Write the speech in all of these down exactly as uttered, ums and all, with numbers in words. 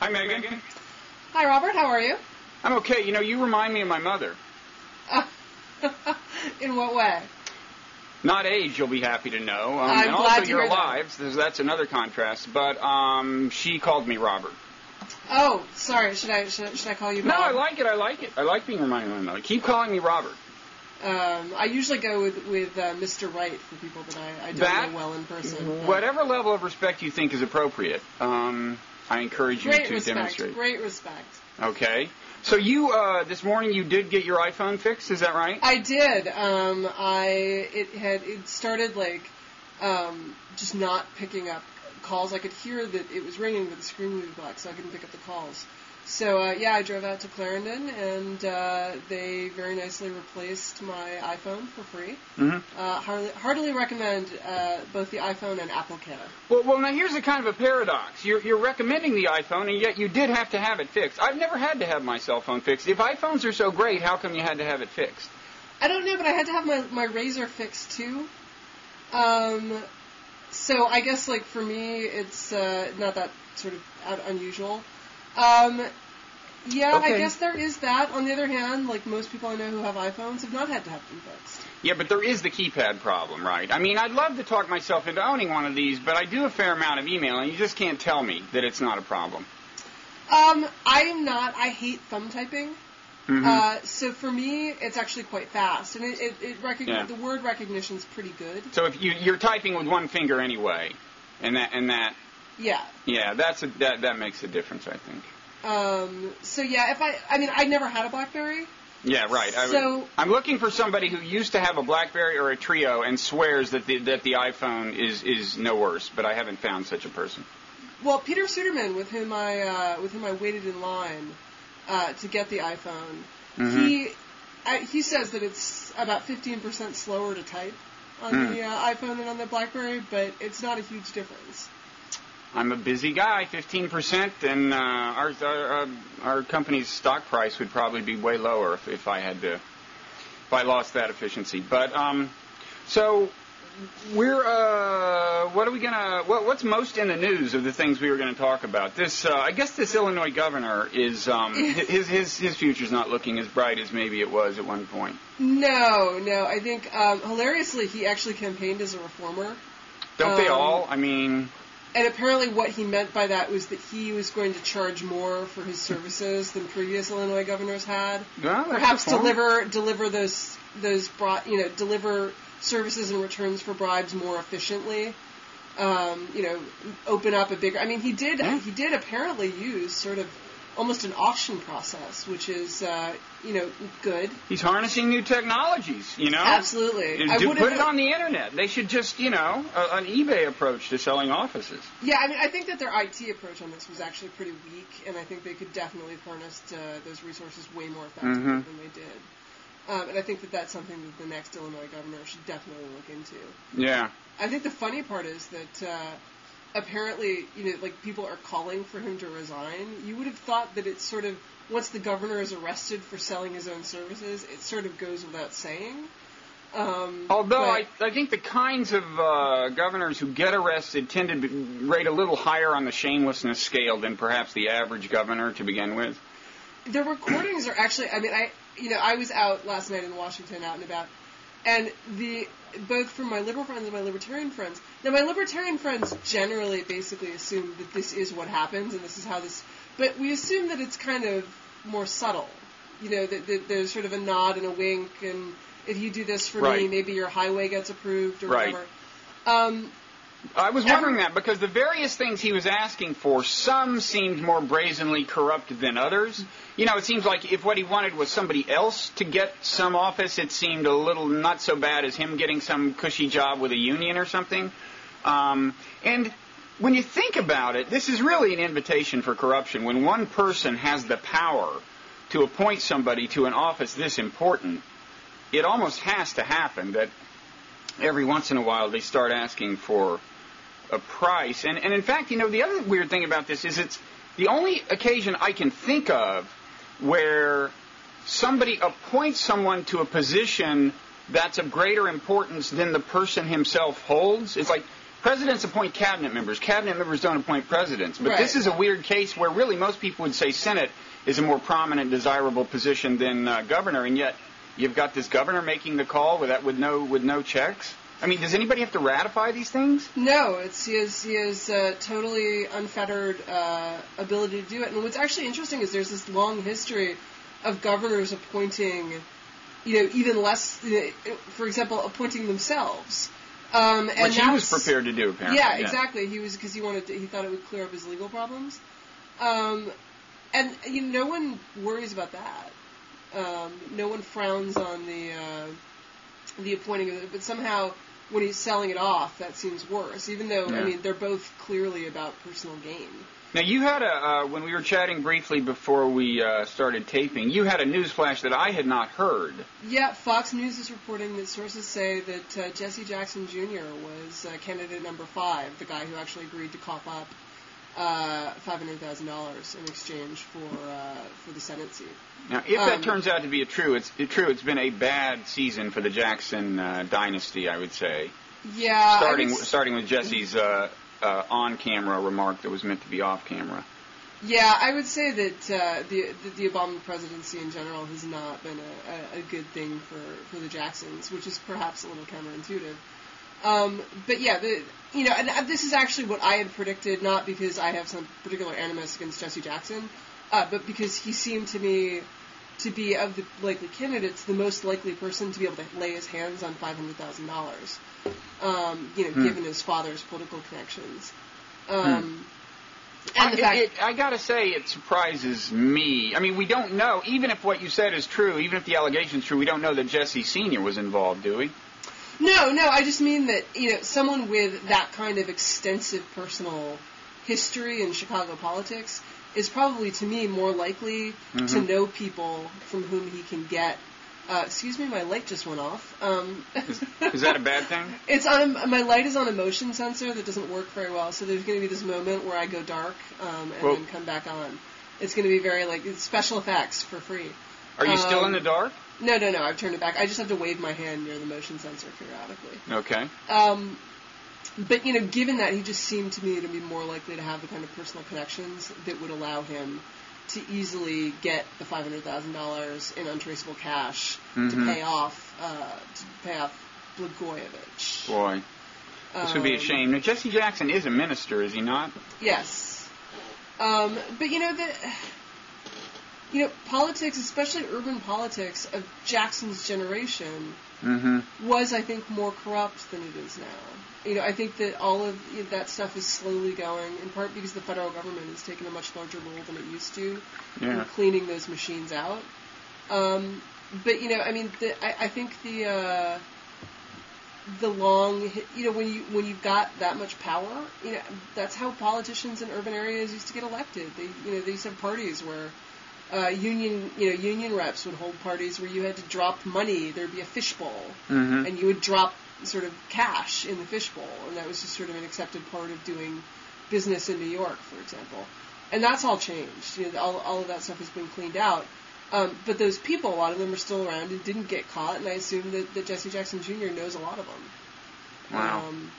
Hi, Megan. Hi, Robert. How are you? I'm okay. You know, you remind me of my mother. Uh, in what way? Not age, you'll be happy to know. Um, I'm and glad also to you're hear alive, so that's another contrast. But um, she called me Robert. Oh, sorry. Should I should, should I call you Bob? No, I like it. I like it. I like being reminded of my mother. Keep calling me Robert. Um, I usually go with with uh, Mister Wright for people that I, I don't that, know well in person. Whatever level of respect you think is appropriate, um, I encourage you great to respect, demonstrate. Great respect. Okay. So you, uh, this morning, you did get your iPhone fixed. Is that right? I did. Um, I it had it started like um, just not picking up calls. I could hear that it was ringing, but the screen was black, so I couldn't pick up the calls. So uh, yeah, I drove out to Clarendon, and uh, they very nicely replaced my iPhone for free. Mm-hmm. Uh, heartily, heartily recommend uh, both the iPhone and AppleCare. Well, well, now here's a kind of a paradox. You're, you're recommending the iPhone, and yet you did have to have it fixed. I've never had to have my cell phone fixed. If iPhones are so great, how come you had to have it fixed? I don't know, but I had to have my, my Razr fixed too. Um, so I guess like for me, it's uh, not that sort of out unusual. Um, yeah, okay. I guess there is that. On the other hand, like most people I know who have iPhones have not had to have them fixed. Yeah, but there is the keypad problem, right? I mean, I'd love to talk myself into owning one of these, but I do a fair amount of email, and you just can't tell me that it's not a problem. Um, I'm not. I hate thumb typing. Mm-hmm. Uh, so for me, it's actually quite fast, and it, it, it recogn- yeah. the word recognition's pretty good. So if you, you're typing with one finger anyway, and that and that. Yeah. Yeah, that's a, that that makes a difference, I think. Um, so yeah, if I, I mean, I never had a BlackBerry. Yeah, right. I so would, I'm looking for somebody who used to have a BlackBerry or a Trio and swears that the that the iPhone is is no worse, but I haven't found such a person. Well, Peter Suderman, with whom I uh, with whom I waited in line uh, to get the iPhone, mm-hmm. he I, he says that it's about fifteen percent slower to type on mm. the uh, iPhone than on the BlackBerry, but it's not a huge difference. I'm a busy guy, fifteen percent, and uh, our, our our company's stock price would probably be way lower if, if I had to, if I lost that efficiency. But um, so we're uh, what are we gonna? What, what's most in the news of the things we were going to talk about? This, uh, I guess, this Illinois governor is um, his his his future's not looking as bright as maybe it was at one point. No, no. I think um, hilariously he actually campaigned as a reformer. Don't um, they all? I mean. And apparently what he meant by that was that he was going to charge more for his services than previous Illinois governors had. Well, Perhaps deliver deliver those those bri- you know deliver services and returns for bribes more efficiently. Um, you know, open up a bigger. I mean, he did yeah. he did apparently use sort of almost an auction process, which is uh, you know good. He's harnessing new technologies, you know. Absolutely. Do, I do put have, it on the internet. They should just, you know, a, an eBay approach to selling offices. Yeah, I mean, I think that their I T approach on this was actually pretty weak, and I think they could definitely have harnessed uh, those resources way more effectively mm-hmm. than they did. Um, and I think that that's something that the next Illinois governor should definitely look into. Yeah. I think the funny part is that. Uh, Apparently, you know, like people are calling for him to resign. You would have thought that it's sort of once the governor is arrested for selling his own services, it sort of goes without saying. Um, Although I, I think the kinds of uh, governors who get arrested tend to be, rate a little higher on the shamelessness scale than perhaps the average governor to begin with. The recordings are actually. I mean, I you know I was out last night in Washington, out and about. And the both from my liberal friends and my libertarian friends. Now, my libertarian friends generally basically assume that this is what happens and this is how this. But we assume that it's kind of more subtle. You know, that, that there's sort of a nod and a wink, and if you do this for right. me, maybe your highway gets approved or right. whatever. Um, I was wondering that because the various things he was asking for, some seemed more brazenly corrupt than others. You know, it seems like if what he wanted was somebody else to get some office, it seemed a little not so bad as him getting some cushy job with a union or something. Um, and when you think about it, this is really an invitation for corruption. When one person has the power to appoint somebody to an office this important, it almost has to happen that every once in a while they start asking for a price. And, and in fact, you know, the other weird thing about this is it's the only occasion I can think of where somebody appoints someone to a position that's of greater importance than the person himself holds. It's like presidents appoint cabinet members. Cabinet members don't appoint presidents. But right. this is a weird case where really most people would say Senate is a more prominent, desirable position than uh, governor, and yet you've got this governor making the call with that with no with no checks. I mean, does anybody have to ratify these things? No, it's he has he has uh, totally unfettered uh, ability to do it. And what's actually interesting is there's this long history of governors appointing, you know, even less, you know, for example, appointing themselves. Um, and Which he was prepared to do, apparently. Yeah, yeah. exactly. He was because he wanted to, he thought it would clear up his legal problems. Um, and you know, no one worries about that. Um, no one frowns on the uh, the appointing of it, but somehow when he's selling it off, that seems worse. Even though yeah. I mean, they're both clearly about personal gain. Now, you had a, uh, when we were chatting briefly before we uh, started taping, you had a news flash that I had not heard. Yeah, Fox News is reporting that sources say that uh, Jesse Jackson Junior was uh, candidate number five, the guy who actually agreed to cough up uh, five hundred thousand dollars in exchange for uh, for the Senate seat. Now, if that um, turns out to be a true, it's it, true. It's been a bad season for the Jackson uh, dynasty, I would say. Yeah, starting was, starting with Jesse's uh, uh, on-camera remark that was meant to be off-camera. Yeah, I would say that uh, the, the the Obama presidency in general has not been a, a, a good thing for, for the Jacksons, which is perhaps a little counterintuitive. Um, but yeah, the, you know, and this is actually what I had predicted, not because I have some particular animus against Jesse Jackson, uh, but because he seemed to me to be, of the likely candidates, the most likely person to be able to lay his hands on five hundred thousand dollars, um, you know, hmm. given his father's political connections. Um, hmm. And the I, fact it, I gotta say, it surprises me. I mean, we don't know, even if what you said is true, even if the allegation is true, we don't know that Jesse Senior was involved, do we? No, no, I just mean that, you know, someone with that kind of extensive personal history in Chicago politics is probably, to me, more likely mm-hmm. to know people from whom he can get... Uh, excuse me, my light just went off. Um, is, is that a bad thing? It's on a, my light is on a motion sensor that doesn't work very well, so there's going to be this moment where I go dark um, and well, then come back on. It's going to be very, like, it's special effects for free. Are you um, still in the dark? No, no, no, I've turned it back. I just have to wave my hand near the motion sensor periodically. Okay. Um, but, you know, given that, he just seemed to me to be more likely to have the kind of personal connections that would allow him to easily get the five hundred thousand dollars in untraceable cash mm-hmm. to pay off uh, to pay off Blagojevich. Boy, this um, would be a shame. Now, Jesse Jackson is a minister, is he not? Yes. Um, but, you know, the... You know, politics, especially urban politics of Jackson's generation, mm-hmm. was, I think, more corrupt than it is now. You know, I think that all of you know, that stuff is slowly going, in part because the federal government has taken a much larger role than it used to yeah. in cleaning those machines out. Um, but, you know, I mean, the, I, I think the uh, the long, you know, when, you, when you've got that much power, you know, that's how politicians in urban areas used to get elected. They, you know, they used to have parties where... Uh, union, you know, union reps would hold parties where you had to drop money. There'd be a fishbowl, mm-hmm. and you would drop sort of cash in the fishbowl, and that was just sort of an accepted part of doing business in New York, for example. And that's all changed. You know, all, all of that stuff has been cleaned out. Um, but those people, a lot of them are still around and didn't get caught, and I assume that, that Jesse Jackson Junior knows a lot of them. Wow. Um,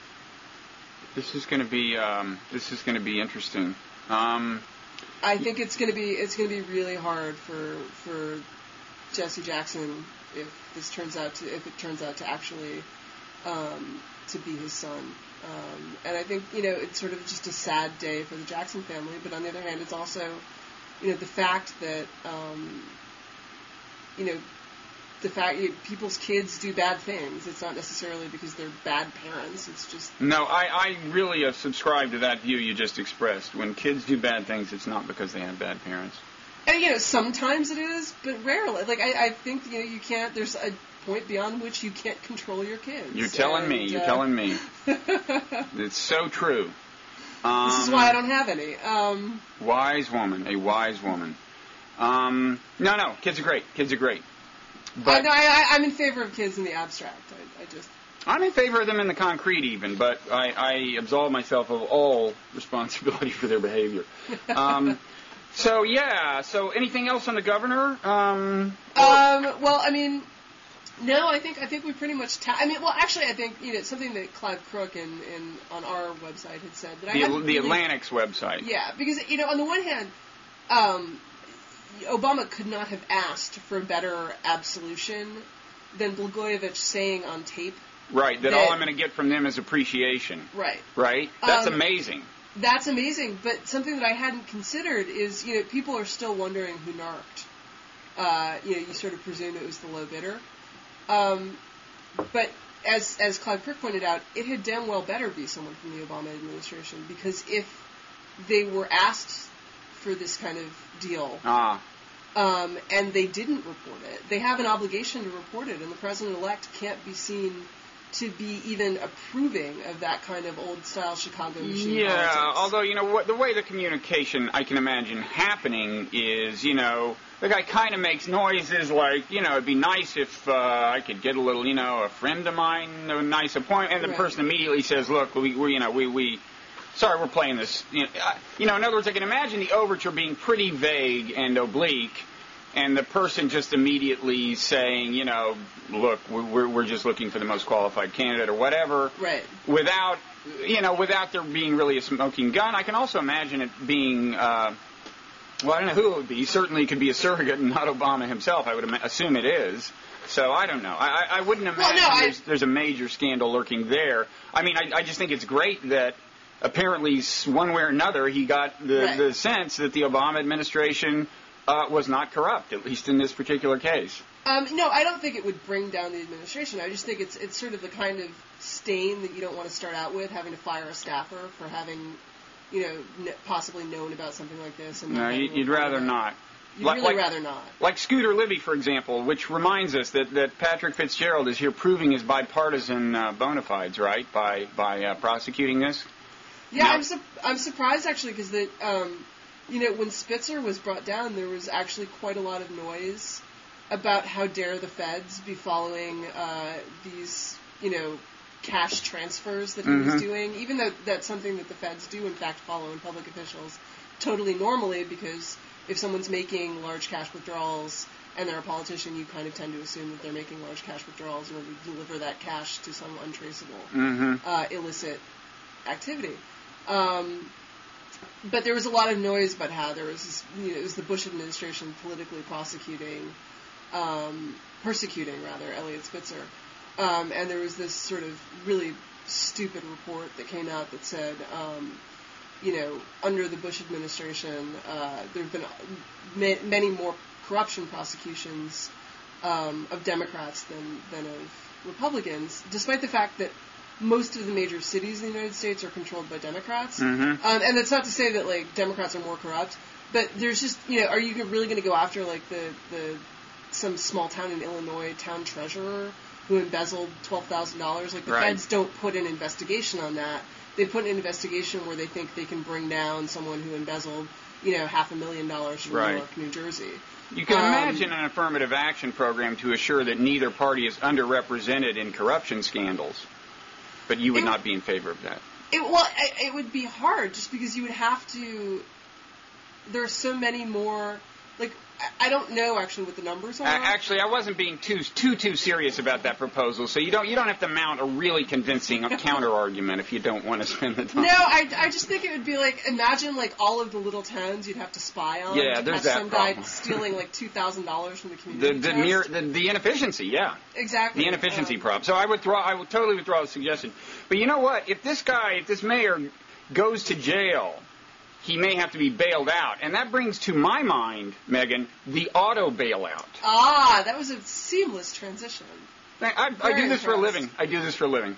this is going to be um, this is going to be interesting. Um, I think it's going to be it's going to be really hard for for Jesse Jackson if this turns out to if it turns out to actually um, to be his son. Um, and I think you know it's sort of just a sad day for the Jackson family. But on the other hand, it's also you know the fact that um, you know the fact you know, people's kids do bad things. It's not necessarily because they're bad parents. It's just no. I, I really uh, subscribe to that view you just expressed. When kids do bad things, it's not because they have bad parents. And you know, sometimes it is, but rarely. Like I, I think you know, you can't. There's a point beyond which you can't control your kids. You're telling and, me. You're uh, telling me. It's so true. Um, this is why I don't have any. Um, wise woman, a wise woman. Um, no, no, kids are great. Kids are great. But uh, no, I, I'm in favor of kids in the abstract. I, I just. I'm in favor of them in the concrete, even, but I, I absolve myself of all responsibility for their behavior. Um, so yeah. So anything else on the governor? Um, um, well, I mean, No, I think I think we pretty much. Ta- I mean, well, actually, I think you know something that Clive Crook in, in on our website had said that I the, hadn't the really, Atlantic's website. Yeah, because you know, on the one hand, um, Obama could not have asked for a better absolution than Blagojevich saying on tape. Right, that, that all I'm going to get from them is appreciation. Right. Right? That's Um, amazing. That's amazing, but something that I hadn't considered is, you know, people are still wondering who narked. Uh, you know, you sort of presume it was the low bidder. Um, but as as Clive Kirk pointed out, it had damn well better be someone from the Obama administration, because if they were asked for this kind of deal, Ah. um, and they didn't report it, they have an obligation to report it, and the president-elect can't be seen to be even approving of that kind of old-style Chicago machine Yeah, politics. although, you know, what, the way the communication I can imagine happening is, you know, the guy kind of makes noises like, you know, it'd be nice if uh, I could get a little, you know, a friend of mine, a nice appointment, and the Right. person immediately says, look, we, we you know, we, we, sorry, we're playing this. You know, uh, you know, in other words, I can imagine the overture being pretty vague and oblique, and the person just immediately saying, you know, look, we're, we're just looking for the most qualified candidate or whatever. Right. Without, you know, without there being really a smoking gun. I can also imagine it being, uh, well, I don't know who it would be. Certainly it could be a surrogate and not Obama himself. I would ima- assume it is. So I don't know. I, I, I wouldn't imagine Well, no, I- there's, there's a major scandal lurking there. I mean, I, I just think it's great that apparently s- one way or another he got the, Right. the sense that the Obama administration uh, was not corrupt, at least in this particular case. Um, no, I don't think it would bring down the administration. I just think it's it's sort of the kind of stain that you don't want to start out with, having to fire a staffer for having, you know, n- possibly known about something like this. And No, not you- having you'd reported rather it. not. You'd Like- really like- rather not. Like Scooter Libby, for example, which reminds us that, that Patrick Fitzgerald is here proving his bipartisan uh, bona fides, right, by by uh, prosecuting this? Yeah, No. I'm su- I'm surprised actually because that um, you know, when Spitzer was brought down, there was actually quite a lot of noise about how dare the feds be following uh, these, you know, cash transfers that he Mhm. was doing, even though that's something that the feds do in fact follow in public officials totally normally, because if someone's making large cash withdrawals and they're a politician, you kind of tend to assume that they're making large cash withdrawals in order to deliver that cash to some untraceable Mm-hmm. uh, illicit activity. Um, but there was a lot of noise about how there was, this, you know, it was the Bush administration politically prosecuting, um, persecuting rather, Elliot Spitzer. Um, and there was this sort of really stupid report that came out that said, um, you know, under the Bush administration, uh, there have been ma- many more corruption prosecutions um, of Democrats than, than of Republicans, despite the fact that most of the major cities in the United States are controlled by Democrats. Mm-hmm. Um, and that's not to say that, like, Democrats are more corrupt, but there's just, you know, are you really going to go after, like, the, the some small town in Illinois town treasurer who embezzled twelve thousand dollars? Like, the Right. feds don't put an investigation on that. They put an investigation where they think they can bring down someone who embezzled, you know, half a million dollars from Right. New York, New Jersey. You can Um, imagine an affirmative action program to assure that neither party is underrepresented in corruption scandals, but you would It- not be in favor of that. It, well, I, it would be hard just because you would have to. There are so many more. Like, I- I don't know actually what the numbers are. A- Actually, I wasn't being too too too serious about that proposal. So you don't you don't have to mount a really convincing counter argument if you don't want to spend the time. No, I, I just think it would be like, imagine like all of the little towns you'd have to spy on. Yeah, to there's catch that some guy problem. stealing like two thousand dollars from the The community. the, chest. mere, the the inefficiency, yeah, exactly the inefficiency um, problem. So I withdraw. I would totally withdraw the suggestion. But you know what? If this guy, if this mayor goes to jail, he may have to be bailed out, and that brings to my mind, Megan, the auto bailout. Ah, that was a seamless transition. I, I, I Very do this for a impressed. living. I do this for a living.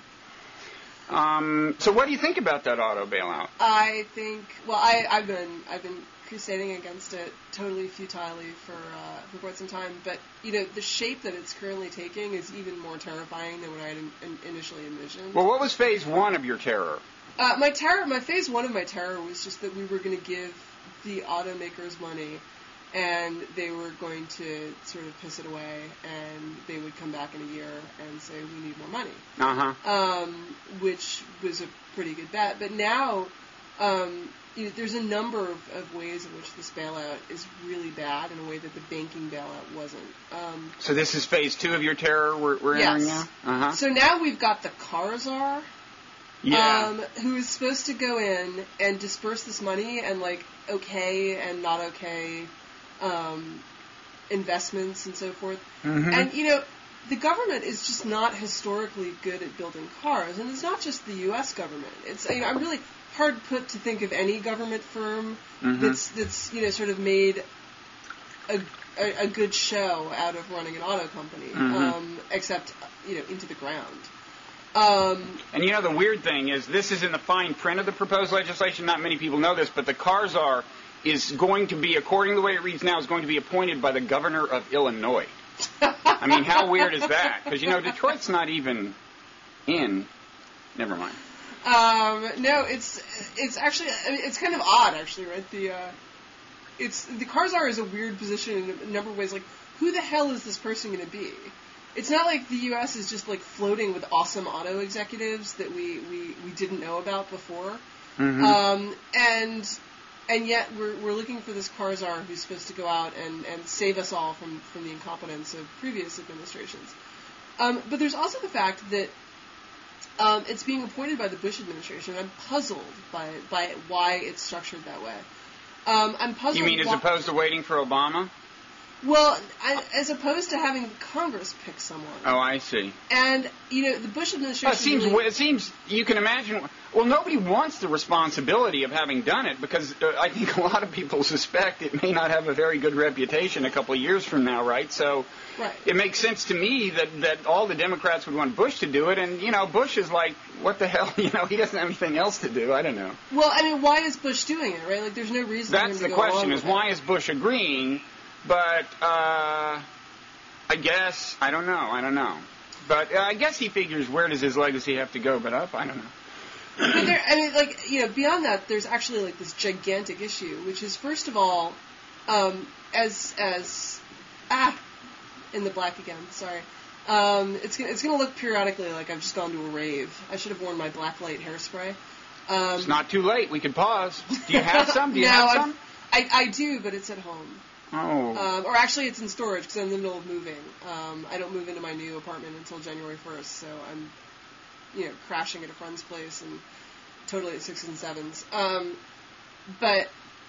Um, so what do you think about that auto bailout? I think. Well, I, I've been I've been crusading against it totally futilely for uh, for quite some time. But you know, the shape that it's currently taking is even more terrifying than what I had in, in, initially envisioned. Well, what was phase one of your terror? Uh, my terror, my phase one of my terror was just that we were going to give the automakers money, and they were going to sort of piss it away, and they would come back in a year and say, we need more money. Uh-huh. Um, which was a pretty good bet. But now, Um, you know, there's a number of, of ways in which this bailout is really bad in a way that the banking bailout wasn't. Um, so this is phase two of your terror we're, we're yes. entering now? Uh-huh. So now we've got the car czar, yeah. um, who is supposed to go in and disperse this money and, like, okay and not okay um, investments and so forth. Mm-hmm. And, you know, the government is just not historically good at building cars, and it's not just the U S government. It's, you know, I'm really hard put to think of any government firm mm-hmm. that's that's you know sort of made a, a, a good show out of running an auto company, mm-hmm. um, except you know into the ground. Um, and you know the weird thing is this is in the fine print of the proposed legislation. Not many people know this, but the car czar is going to be, according to the way it reads now, is going to be appointed by the governor of Illinois. I mean, how weird is that? Because you know Detroit's not even in. Never mind. Um, no, it's it's actually I mean, it's kind of odd, actually, right? The uh, it's the car czar is a weird position in a number of ways. Like, who the hell is this person going to be? It's not like the U S is just like floating with awesome auto executives that we, we, we didn't know about before, mm-hmm. um, and and yet we're we're looking for this car czar who's supposed to go out and, and save us all from, from the incompetence of previous administrations. Um, but there's also the fact that. Um, it's being appointed by the Bush administration. I'm puzzled by by why it's structured that way. Um, I'm puzzled. You mean as why, opposed to waiting for Obama? Well, I, as opposed to having Congress pick someone. Oh, I see. And you know, the Bush administration. Well, it seems. Really, It seems you can imagine. Well, nobody wants the responsibility of having done it because uh, I think a lot of people suspect it may not have a very good reputation a couple of years from now, right? So. Right. It makes sense to me that, that all the Democrats would want Bush to do it, and, you know, Bush is like, what the hell? You know, he doesn't have anything else to do. I don't know. Well, I mean, why is Bush doing it, right? Like, there's no reason for him That's to the go question, along is with why it. is Bush agreeing? But, uh, I guess, I don't know, I don't know. But uh, I guess he figures, where does his legacy have to go but up? I don't know. But there, I mean, like, you know, beyond that, there's actually, like, this gigantic issue, which is, first of all, um, as, as, ah, in the black again, sorry. Um, it's it's going to look periodically like I've just gone to a rave. I should have worn my black light hairspray. Um, it's not too late. We could pause. Do you have some? Do you no, have I've, some? I, I do, but it's at home. Oh. Um, or actually, it's in storage because I'm in the middle of moving. Um, I don't move into my new apartment until January first, so I'm, you know, crashing at a friend's place and totally at sixes and sevens. Um, but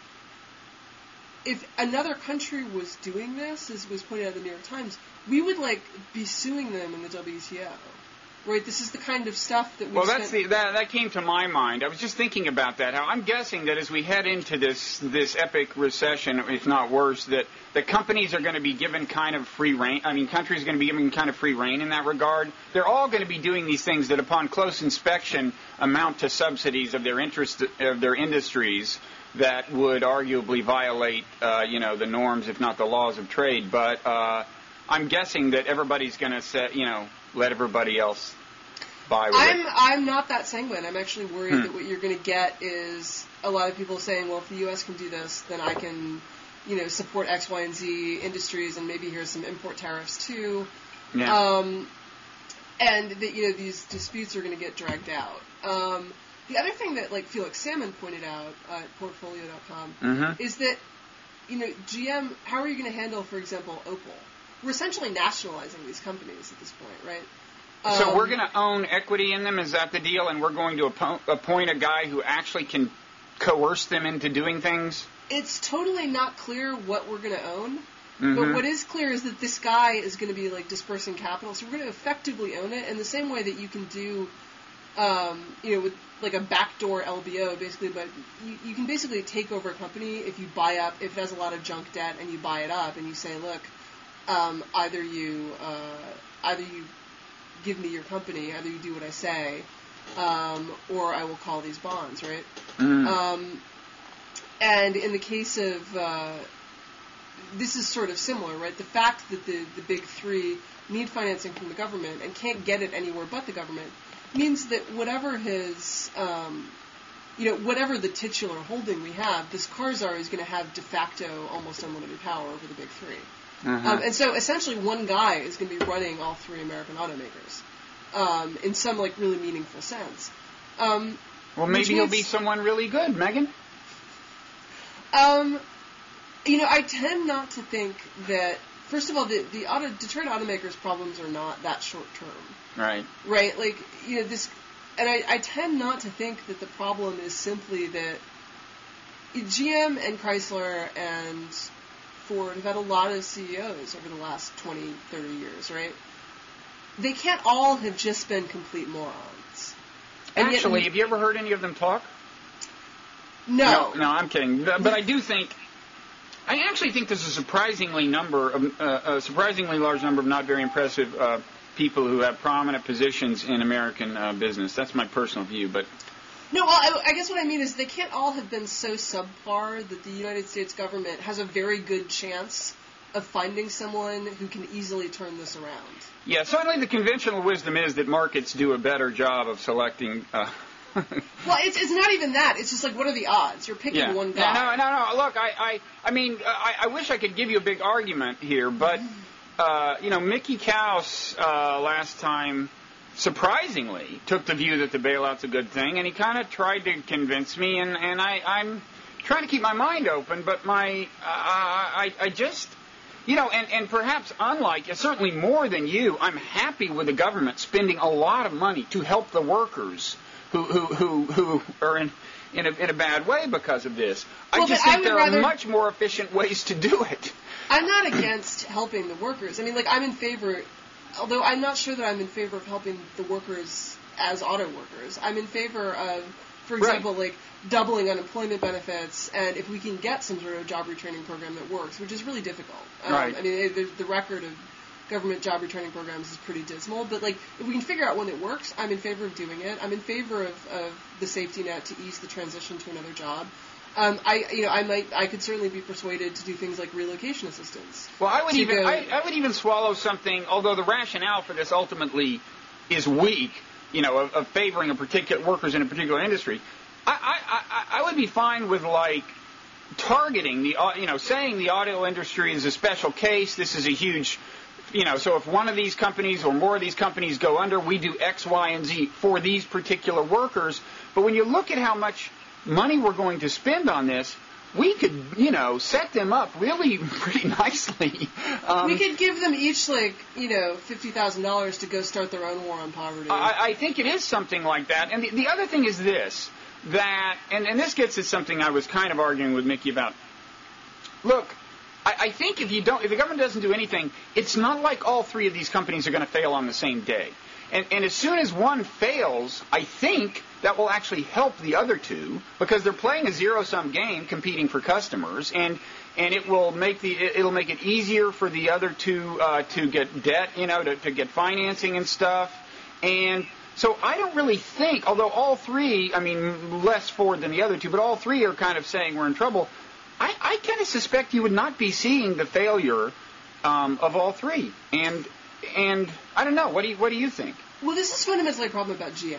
if another country was doing this, as was pointed out in the New York Times, we would, like, be suing them in the W T O. Right? This is the kind of stuff that we Well, that's spent... the, that, that came to my mind. I was just thinking about that. How I'm guessing that as we head into this this epic recession, if not worse, that the companies are going to be given kind of free rein. I mean, countries are going to be given kind of free rein in that regard. They're all going to be doing these things that, upon close inspection, amount to subsidies of their interest of their industries that would arguably violate, uh, you know, the norms, if not the laws of trade. But uh, I'm guessing that everybody's going to say, you know, let everybody else buy with I'm it. I'm not that sanguine. I'm actually worried Hmm. that what you're going to get is a lot of people saying, well, if the U S can do this, then I can, you know, support X, Y, and Z industries, and maybe here's some import tariffs too. Yeah. Um, and that, you know, these disputes are going to get dragged out. Um, the other thing that, like, Felix Salmon pointed out uh, at Portfolio dot com Mhm. is that, you know, G M, how are you going to handle, for example, Opel? We're essentially nationalizing these companies at this point, right? So Um, we're going to own equity in them? Is that the deal? And we're going to appo- appoint a guy who actually can coerce them into doing things? It's totally not clear what we're going to own. Mm-hmm. But what is clear is that this guy is going to be, like, dispersing capital. So we're going to effectively own it in the same way that you can do, um, you know, with, like, a backdoor L B O, basically. But you, you can basically take over a company if you buy up, if it has a lot of junk debt, and you buy it up, and you say, look, um, either you, uh, either you give me your company, either you do what I say, um, or I will call these bonds, right? Mm. Um, and in the case of, uh, this is sort of similar, right? The fact that the, the big three need financing from the government and can't get it anywhere but the government means that whatever his, um, you know, whatever the titular holding we have, this car czar is going to have de facto almost unlimited power over the big three. Uh-huh. Um, and so essentially one guy is going to be running all three American automakers um, in some, like, really meaningful sense. Um, Well, maybe he'll means, be someone really good, Megan. Um, you know, I tend not to think that. First of all, the the auto, Detroit automakers' problems are not that short term. Right. Right. Like, you know, this, and I, I tend not to think that the problem is simply that G M and Chrysler and Ford have had a lot of C E Os over the last twenty, thirty years, right? They can't all have just been complete morons. And Actually, yet, have you ever heard any of them talk? No. No, no, I'm kidding. But I do think, I actually think there's a surprisingly number of, uh, a surprisingly large number of not very impressive uh, people who have prominent positions in American uh, business. That's my personal view, but. No, well, I, I guess what I mean is they can't all have been so subpar that the United States government has a very good chance of finding someone who can easily turn this around. Yeah, certainly the conventional wisdom is that markets do a better job of selecting. Uh, well, it's it's not even that. It's just like, what are the odds? You're picking yeah. one guy. No, no, no. Look, I, I, I mean, I, I wish I could give you a big argument here, but uh, you know, Mickey Kaus uh, last time, surprisingly, took the view that the bailout's a good thing, and he kind of tried to convince me, and, and I, I'm trying to keep my mind open, but my, uh, I, I just, you know, and, and perhaps unlike, certainly more than you, I'm happy with the government spending a lot of money to help the workers who, who, who, who are in, in a, in a bad way because of this. I well, just I think there rather... are much more efficient ways to do it. I'm not against helping the workers. I mean, like, I'm in favor, although I'm not sure that I'm in favor of helping the workers as auto workers. I'm in favor of, for example, right. like, doubling unemployment benefits, and if we can get some sort of job retraining program that works, which is really difficult. Um, right. I mean, the, the record of government job retraining programs is pretty dismal, but, like, if we can figure out one that works, I'm in favor of doing it. I'm in favor of, of the safety net to ease the transition to another job. Um, I, you know, I might, I could certainly be persuaded to do things like relocation assistance. Well, I would even, go, I, I would even swallow something. Although the rationale for this ultimately is weak, you know, of, of favoring a particular workers in a particular industry. I, I, I, I would be fine with like targeting the, you know, saying the auto industry is a special case. This is a huge, you know, so if one of these companies or more of these companies go under, we do X, Y, and Z for these particular workers. But when you look at how much money we're going to spend on this, we could, you know, set them up really pretty nicely. Um, we could give them each, like, you know, fifty thousand dollars to go start their own war on poverty. I, I think it is something like that. And the, the other thing is this, that, and, and this gets at something I was kind of arguing with Mickey about. Look, I, I think if you don't, if the government doesn't do anything, it's not like all three of these companies are going to fail on the same day. And, and as soon as one fails, I think that will actually help the other two because they're playing a zero-sum game, competing for customers, and and it will make the it'll make it easier for the other two uh, to get debt, you know, to, to get financing and stuff. And so I don't really think, although all three, I mean, less Ford than the other two, but all three are kind of saying we're in trouble. I, I kind of suspect you would not be seeing the failure um, of all three, and. And I don't know. What do you What do you think? Well, this is fundamentally a problem about G M.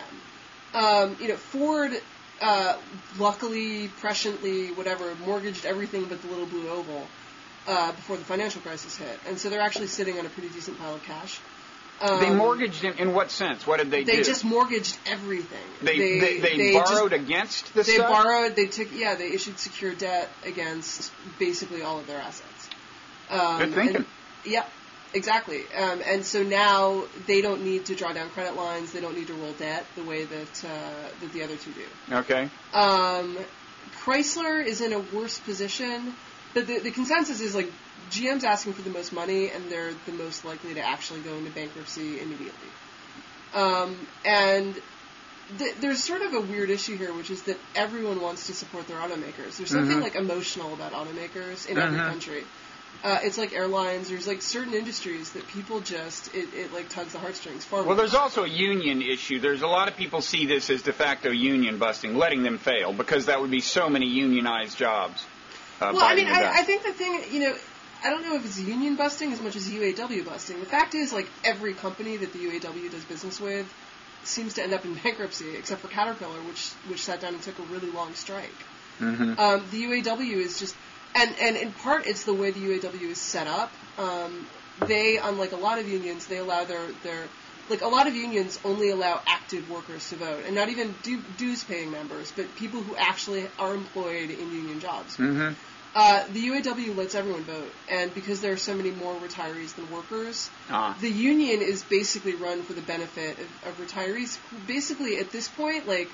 Um, you know, Ford, uh, luckily, presciently, whatever, mortgaged everything but the little blue oval uh, before the financial crisis hit, and so they're actually sitting on a pretty decent pile of cash. Um, they mortgaged in, in what sense? What did they, they do? They just mortgaged everything. They they, they, they, they borrowed just, against the they stuff? They borrowed. They took. Yeah, they issued secured debt against basically all of their assets. Um, Good thinking. And, yeah. Exactly. Um, and so now they don't need to draw down credit lines. They don't need to roll debt the way that uh, that the other two do. Okay. Um, Chrysler is in a worse position, but the, the consensus is like G M's asking for the most money, and they're the most likely to actually go into bankruptcy immediately. Um, and th- there's sort of a weird issue here, which is that everyone wants to support their automakers. There's something mm-hmm. like emotional about automakers in mm-hmm. every country. Uh, it's like airlines. There's like certain industries that people just it, it like tugs the heartstrings far more. Well, there's also a union issue. There's a lot of people see this as de facto union busting, letting them fail because that would be so many unionized jobs. Uh, well, I mean, I, I think the thing, you know, I don't know if it's union busting as much as U A W busting. The fact is, like every company that the U A W does business with seems to end up in bankruptcy, except for Caterpillar, which which sat down and took a really long strike. Mm-hmm. Um, the U A W is just. And, and in part, it's the way the U A W is set up. Um, they, unlike a lot of unions, they allow their, their like a lot of unions only allow active workers to vote, and not even du- dues-paying members, but people who actually are employed in union jobs. Mm-hmm. Uh, the U A W lets everyone vote, and because there are so many more retirees than workers, Ah. the union is basically run for the benefit of, of retirees. Who basically, at this point, like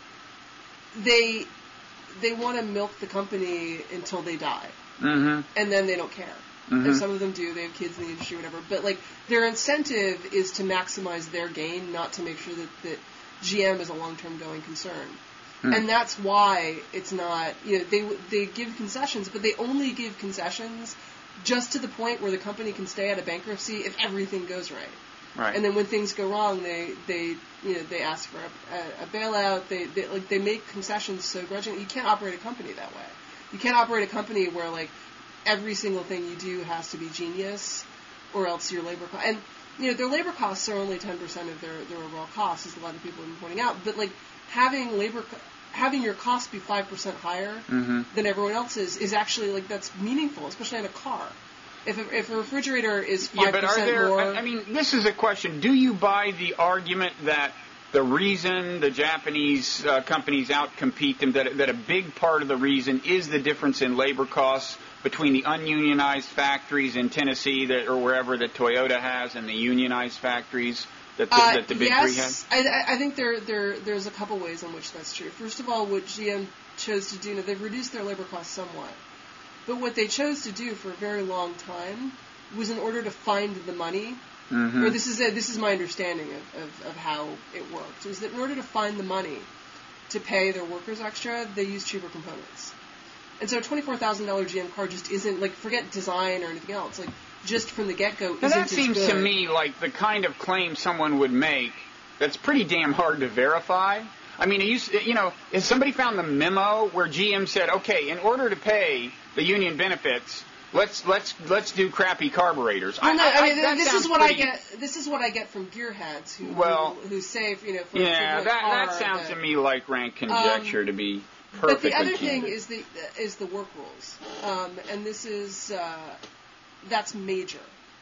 they they want to milk the company until they die, Mm-hmm. and then they don't care. Mm-hmm. And some of them do; they have kids in the industry, whatever. But like their incentive is to maximize their gain, not to make sure that, that G M is a long-term going concern. Hmm. And that's why it's not, you know, they they give concessions, but they only give concessions just to the point where the company can stay out of bankruptcy if everything goes right. Right. And then when things go wrong, they they you know they ask for a, a, a bailout. They, they like they make concessions so grudgingly. You can't operate a company that way. You can't operate a company where like every single thing you do has to be genius, or else your labor costs. And you know their labor costs are only ten percent of their their overall costs, as a lot of people have been pointing out. But like having labor co- having your costs be five percent higher Mm-hmm. than everyone else's is actually like that's meaningful, especially in a car. If a, if a refrigerator is Yeah, five but are percent there? more, I, I mean, this is a question. Do you buy the argument that the reason the Japanese uh, companies outcompete them, that that a big part of the reason is the difference in labor costs between the ununionized factories in Tennessee that or wherever that Toyota has and the unionized factories that the, Uh, that the big three have? yes, I, I- I think there, there, there's a couple ways in which that's true. First of all, what G M chose to do, you know, they've reduced their labor costs somewhat. But what they chose to do for a very long time was in order to find the money, Mm-hmm. or this is a, this is my understanding of, of, of how it worked, is that in order to find the money to pay their workers extra, they used cheaper components. And so a twenty-four thousand dollars G M car just isn't, like, forget design or anything else, like, just from the get-go Now isn't that as seems good. to me like the kind of claim someone would make that's pretty damn hard to verify. I mean, you, you know, has somebody found the memo where G M said, okay, in order to pay the union benefits, let's let's let's do crappy carburetors? Well, no, I mean, that this sounds is what pretty- I get. This is what I get from gearheads who Well, who, who say, you know, for, Yeah, for the that car, that sounds that- to me like rank conjecture to be But perfectly the other thing candid. is the is the work rules, um, and this is uh, that's major.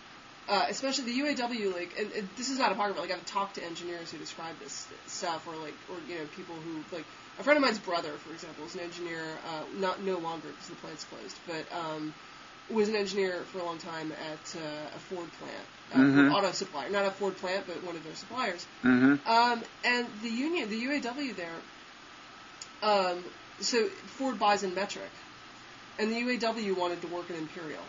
Uh, especially the U A W, like, and, and this is not apocryphal. Like, I've talked to engineers who describe this stuff, or like, or you know, people who like a friend of mine's brother, for example, is an engineer. Uh, not no longer because the plant's closed, but um, was an engineer for a long time at uh, a Ford plant, uh, Mhm. auto supplier, not a Ford plant, but one of their suppliers. Mm-hmm. Um, and the union, the U A W there, um, so Ford buys in metric, and the U A W wanted to work in imperial.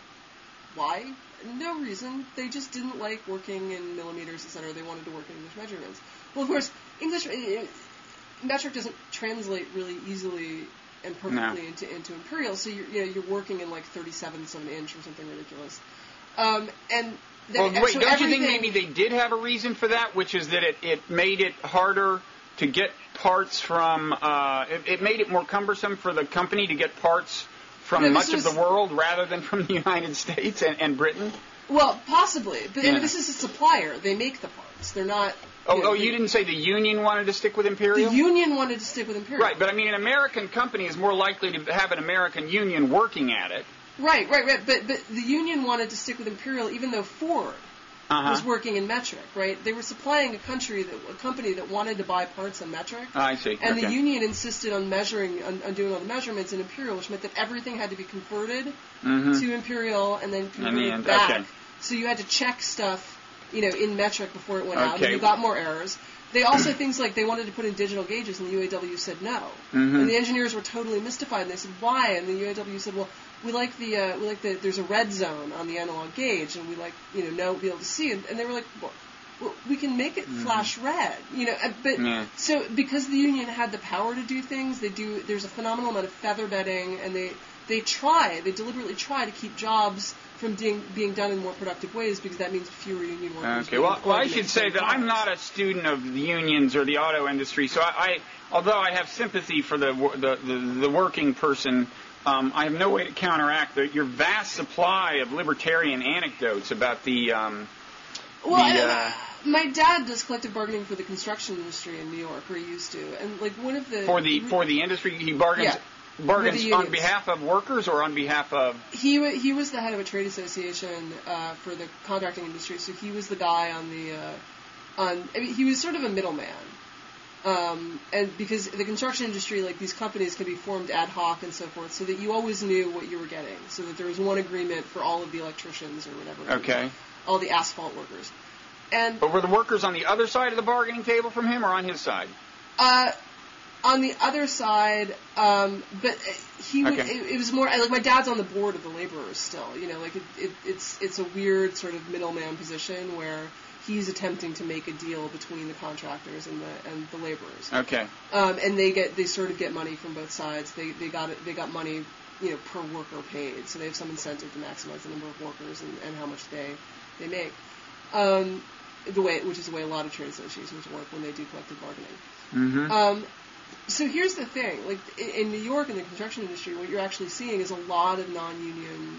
Why? No reason. They just didn't like working in millimeters, et cetera. They wanted to work in English measurements. Well, of course, English uh, metric doesn't translate really easily and perfectly No. into into imperial. So you're you know you're working in like thirty-sevenths of an inch or something ridiculous. Um, and then, Well, wait, so don't you think everything- maybe they did have a reason for that, which is that it, it made it harder to get parts from, uh, it, it made it more cumbersome for the company to get parts from No, this much of was- the world rather than from the United States and, and Britain? Well, possibly, but I Yeah. mean, this is a supplier. They make the parts. They're not. Oh, you know, oh, they- you didn't say the union wanted to stick with The Imperial? union wanted to stick with imperial. Right, but I mean, an American company is more likely to have an American union working at it. Right, right, right. But but the union wanted to stick with imperial, even though Ford Uh-huh. was working in metric. Right, they were supplying a country that a company that wanted to buy parts in metric. I see. And okay. the union insisted on measuring, on, on doing all the measurements in imperial, which meant that everything had to be converted Mhm. to imperial and then converted end, back. okay. So you had to check stuff, you know, in metric before it went out, Okay. and you got more errors. They also, things like they wanted to put in digital gauges, and the U A W said no. Mhm. And the engineers were totally mystified, and they said, why? And the U A W said, well, we like the, uh, we like the, there's a red zone on the analog gauge, and we like, you know, know, be able to see. And, and they were like, well, well, we can make it flash red, you know. uh, But Yeah. so because the union had the power to do things, they do. There's a phenomenal amount of feather bedding, and they they try, they deliberately try to keep jobs from being being done in more productive ways because that means fewer union workers. Okay, being well, well, employed I to make should the say same that I'm products. not a student of the unions or the auto industry, so I, I although I have sympathy for the the, the, the working person, um, I have no way to counteract the, your vast supply of libertarian anecdotes about the. Um, Well, the, and, uh, uh, my dad does collective bargaining for the construction industry in New York, or he used to, and like one of the for the for the industry, he bargains Yeah. bargains With the on unions. behalf of workers or on behalf of. he wa- he was the head of a trade association uh, for the contracting industry, so he was the guy on the uh, on. I mean, he was sort of a middleman. Um, and because the construction industry, like these companies can be formed ad hoc and so forth, so that you always knew what you were getting, so that there was one agreement for all of the electricians or whatever. Okay. All the asphalt workers. And but were the workers on the other side of the bargaining table from him or on his side? Uh, on the other side, um, but he would, okay. it, it was more like my dad's on the board of the laborers still. You know, like it, it, it's it's a weird sort of middleman position where he's attempting to make a deal between the contractors and the and the laborers. Okay. Um, and they get they sort of get money from both sides. They they got it, they got money, you know, per worker paid. So they have some incentive to maximize the number of workers and, and how much they they make. Um, the way which is the way a lot of trade associations work when they do collective bargaining. Mm-hmm. Um, so here's the thing: like in, in New York, in the construction industry, what you're actually seeing is a lot of non-union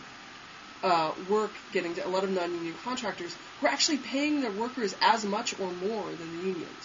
uh, work getting to a lot of non-union contractors who are actually paying their workers as much or more than the unions,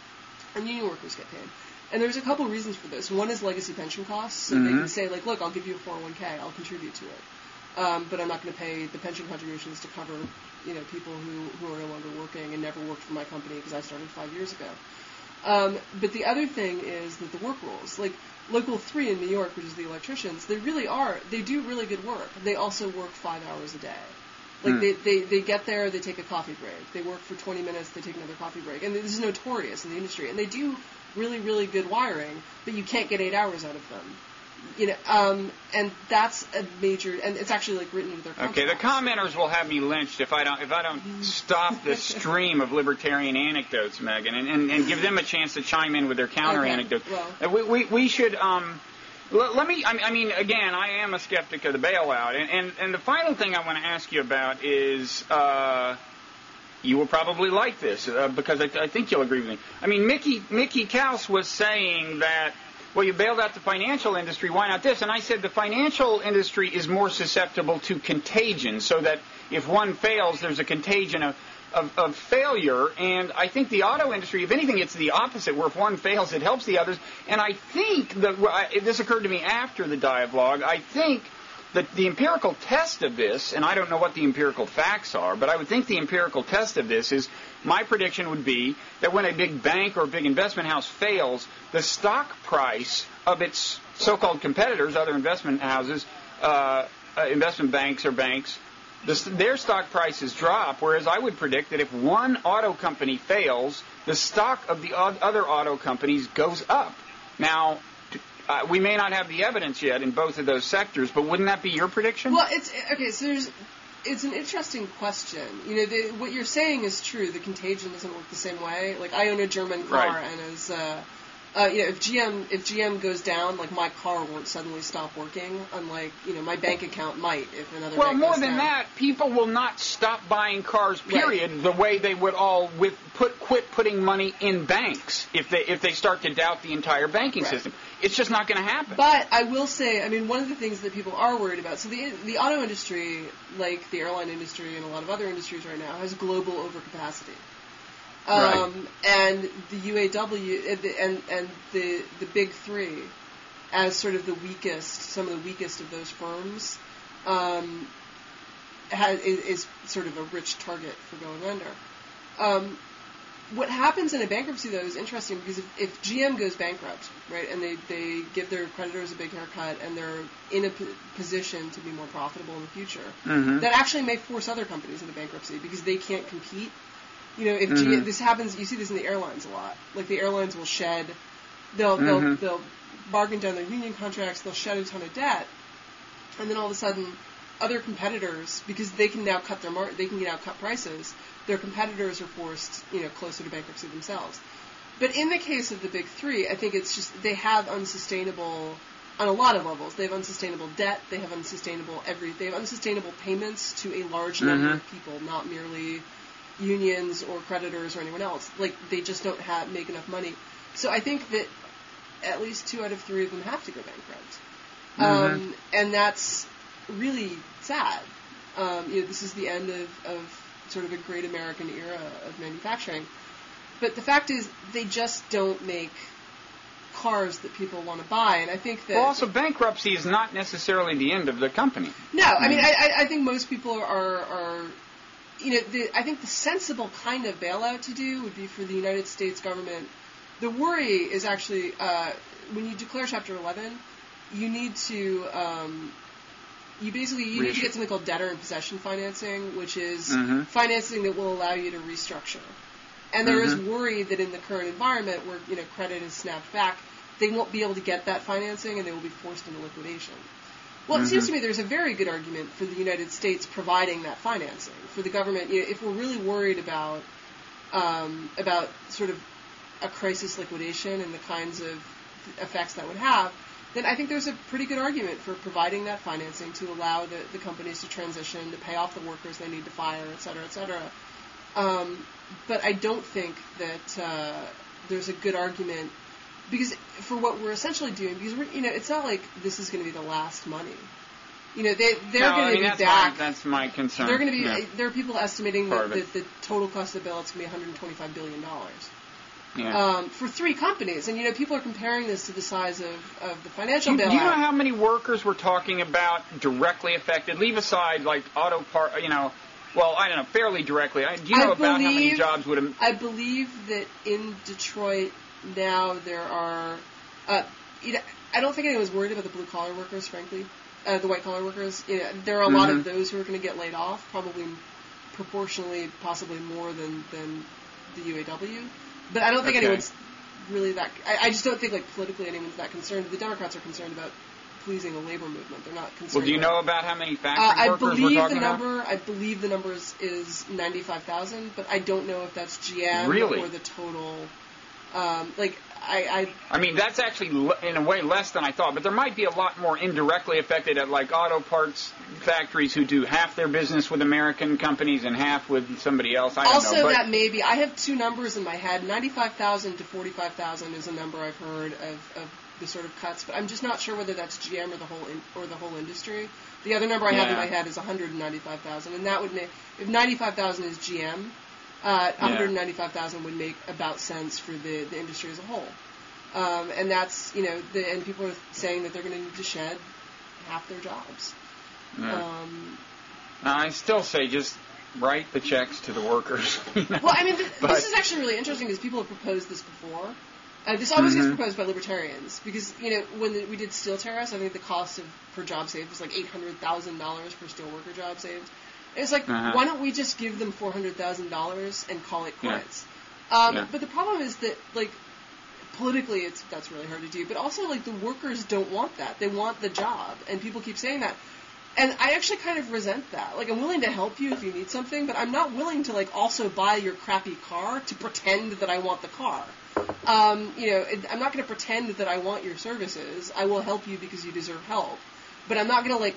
and union workers get paid. And there's a couple of reasons for this. One is legacy pension costs. So mm-hmm. they can say, like, look, I'll give you a four oh one k, I'll contribute to it, um, but I'm not going to pay the pension contributions to cover, you know, people who, who are no longer working and never worked for my company because I started five years ago. Um, but the other thing is that the work rules, like Local three in New York, which is the electricians, they really are, they do really good work. They also work five hours a day. Like mm. they, they, they get there, they take a coffee break. They work for twenty minutes, they take another coffee break. And this is notorious in the industry. And they do really, really good wiring, but you can't get eight hours out of them. You know, um, and that's a major, and it's actually like written into their contracts. Okay, the commenters will have me lynched if I don't if I don't stop this stream of libertarian anecdotes, Megan, and, and, and give them a chance to chime in with their counter okay, anecdotes. Well. We, we we should um, l- let me. I mean, again, I am a skeptic of the bailout, and and, and the final thing I want to ask you about is. Uh, You will probably like this uh, because I, I think you'll agree with me. I mean, Mickey Mickey Kaus was saying that, well, you bailed out the financial industry, why not this? And I said the financial industry is more susceptible to contagion, so that if one fails, there's a contagion of, of, of failure. And I think the auto industry, if anything, it's the opposite, where if one fails, it helps the others. And I think that, well, I, this occurred to me after the dialogue, I think that the empirical test of this, and I don't know what the empirical facts are, but I would think the empirical test of this is, my prediction would be that when a big bank or a big investment house fails, the stock price of its so-called competitors, other investment houses, uh, uh, investment banks or banks, this, their stock prices drop, whereas I would predict that if one auto company fails, the stock of the other auto companies goes up. Now, Uh, we may not have the evidence yet in both of those sectors, but wouldn't that be your prediction? Well, it's okay. So there's, it's an interesting question. You know, the, what you're saying is true. The contagion doesn't work the same way. Like I own a German car, right. and as uh, uh, you know, if G M if G M goes down, like my car won't suddenly stop working. Unlike you know, my bank account might if another. Well, bank more goes than down. that, people will not stop buying cars. Period. Right. The way they would all with put quit putting money in banks if they if they start to doubt the entire banking right. system. It's just not going to happen. But I will say, I mean, one of the things that people are worried about, so the the auto industry, like the airline industry and a lot of other industries right now, has global overcapacity. Um, right. And the U A W and and the the big three, as sort of the weakest, some of the weakest of those firms, um, has, is, is sort of a rich target for going under. Um, What happens in a bankruptcy, though, is interesting because if, if G M goes bankrupt, right, and they, they give their creditors a big haircut and they're in a p- position to be more profitable in the future, mm-hmm. that actually may force other companies into bankruptcy because they can't compete. You know, if mm-hmm. G M, this happens, you see this in the airlines a lot. Like the airlines will shed, they'll they'll mm-hmm. they'll bargain down their union contracts, they'll shed a ton of debt, and then all of a sudden, other competitors, because they can now cut their mar- they can now cut prices. Their competitors are forced, you know, closer to bankruptcy themselves. But in the case of the big three, I think it's just they have unsustainable, on a lot of levels, they have unsustainable debt, they have unsustainable every, they have unsustainable payments to a large number mm-hmm. of people, not merely unions or creditors or anyone else. Like they just don't have make enough money. So I think that at least two out of three of them have to go bankrupt, mm-hmm. um, and that's really sad. Um, you know, this is the end of. of sort of a great American era of manufacturing. But the fact is, they just don't make cars that people want to buy, and I think that... Well, also, bankruptcy is not necessarily the end of the company. No, I mean, I, I think most people are, are you know, the, I think the sensible kind of bailout to do would be for the United States government. The worry is actually uh, when you declare Chapter eleven, you need to um, you basically you need to get something called debtor in possession financing, which is mm-hmm. financing that will allow you to restructure. And there mm-hmm. is worry that in the current environment where, you know, credit is snapped back, they won't be able to get that financing and they will be forced into liquidation. Well, it mm-hmm. seems to me there's a very good argument for the United States providing that financing. For the government, you know, if we're really worried about um, about sort of a crisis liquidation and the kinds of effects that would have, then I think there's a pretty good argument for providing that financing to allow the, the companies to transition, to pay off the workers they need to fire, et cetera, et cetera. Um, but I don't think that uh, there's a good argument because for what we're essentially doing, because we're, you know, it's not like this is going to be the last money. You know, they they're no, going I to mean, be that's back. My, that's my concern. They're going to be. Yeah. There are people estimating Part that of the, the total cost of the bailout's going to be one hundred twenty-five billion dollars. Yeah. Um, for three companies, and you know, people are comparing this to the size of, of the financial do, bailout. do you know how many workers we're talking about directly affected? Leave aside like auto part, you know. Well, I don't know, fairly directly. Do you know I about how many believe, jobs would have... I believe that in Detroit now there are... Uh, you know, I don't think anyone's worried about the blue-collar workers, frankly. Uh, the white-collar workers. You know, there are a mm-hmm. lot of those who are going to get laid off, probably proportionally, possibly more than, than the U A W. But I don't think okay. anyone's really that... I, I just don't think, like, politically anyone's that concerned. The Democrats are concerned about pleasing a labor movement. They're not concerned. Well, do you about, know about how many factory uh, I workers believe we're talking the number, about? I believe the number is, is ninety-five thousand, but I don't know if that's G M really? or the total. Um, like, I, I... I mean, that's actually, in a way, less than I thought, but there might be a lot more indirectly affected at, like, auto parts factories who do half their business with American companies and half with somebody else. I don't also, know. Also, that may be. I have two numbers in my head. ninety-five thousand to forty-five thousand is a number I've heard of, of the sort of cuts, but I'm just not sure whether that's G M or the whole in, or the whole industry. The other number I yeah. have in my head is one hundred ninety-five thousand, and that would make, if ninety-five thousand is G M, uh, one hundred ninety-five thousand would make about sense for the, the industry as a whole. Um, and that's, you know, the, and people are saying that they're going to need to shed half their jobs. Yeah. Um, I still say just write the checks to the workers. You know? Well, I mean, th- but, this is actually really interesting because people have proposed this before. Uh, this always mm-hmm. gets proposed by libertarians because, you know, when the, we did steel tariffs, I think the cost of per job saved was like eight hundred thousand dollars per steel worker job saved. And it's like, uh-huh. why don't we just give them four hundred thousand dollars and call it quits? Yeah. Um, yeah. But the problem is that, like, politically, it's that's really hard to do. But also, like, the workers don't want that. They want the job, and people keep saying that. And I actually kind of resent that. Like, I'm willing to help you if you need something, but I'm not willing to, like, also buy your crappy car to pretend that I want the car. Um, you know, it, I'm not going to pretend that I want your services. I will help you because you deserve help. But I'm not going to, like,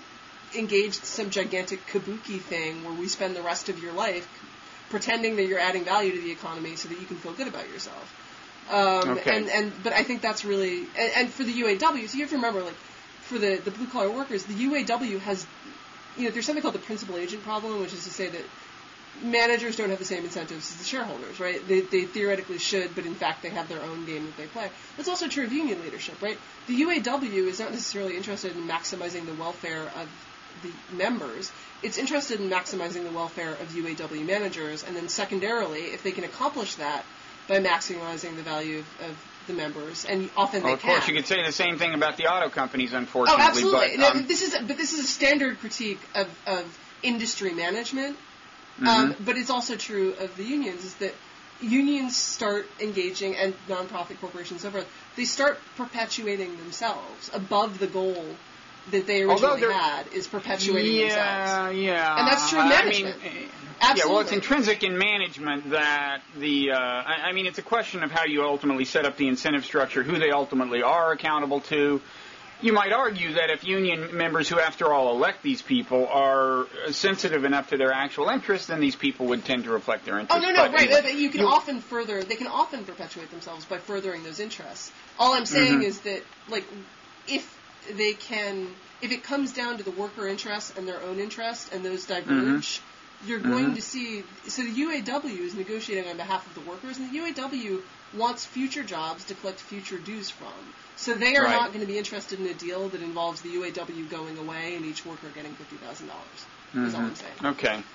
engage some gigantic kabuki thing where we spend the rest of your life pretending that you're adding value to the economy so that you can feel good about yourself. Um, okay. And, and but I think that's really... And, and for the U A W, so you have to remember, like, for the, the blue-collar workers, the U A W has... You know, there's something called the principal agent problem, which is to say that managers don't have the same incentives as the shareholders, right? They, they theoretically should, but in fact they have their own game that they play. That's also true of union leadership, right? The U A W is not necessarily interested in maximizing the welfare of the members. It's interested in maximizing the welfare of U A W managers, and then secondarily, if they can accomplish that by maximizing the value of, of the members, and often well, they of can. Of course, you could say the same thing about the auto companies, unfortunately. Oh, absolutely. But, um, no, this is, but this is a standard critique of, of industry management. Mm-hmm. Um, but it's also true of the unions, is that unions start engaging, and nonprofit corporations and so forth, they start perpetuating themselves above the goal that they originally had, is perpetuating yeah, themselves. Yeah, yeah. And that's true of management. I mean, Absolutely. Yeah, well, it's intrinsic in management that the, uh, I, I mean, it's a question of how you ultimately set up the incentive structure, who they ultimately are accountable to. You might argue that if union members who, after all, elect these people are sensitive enough to their actual interests, then these people would tend to reflect their interests. Oh, no, no, but right. anyway, But you can you, often further, they can often perpetuate themselves by furthering those interests. All I'm saying mm-hmm. is that, like, if they can, if it comes down to the worker interests and their own interests, and those diverge, mm-hmm. you're going mm-hmm. to see, so the U A W is negotiating on behalf of the workers, and the U A W wants future jobs to collect future dues from. So they are right. not going to be interested in a deal that involves the U A W going away and each worker getting fifty thousand dollars, mm-hmm. is all I'm saying. Okay.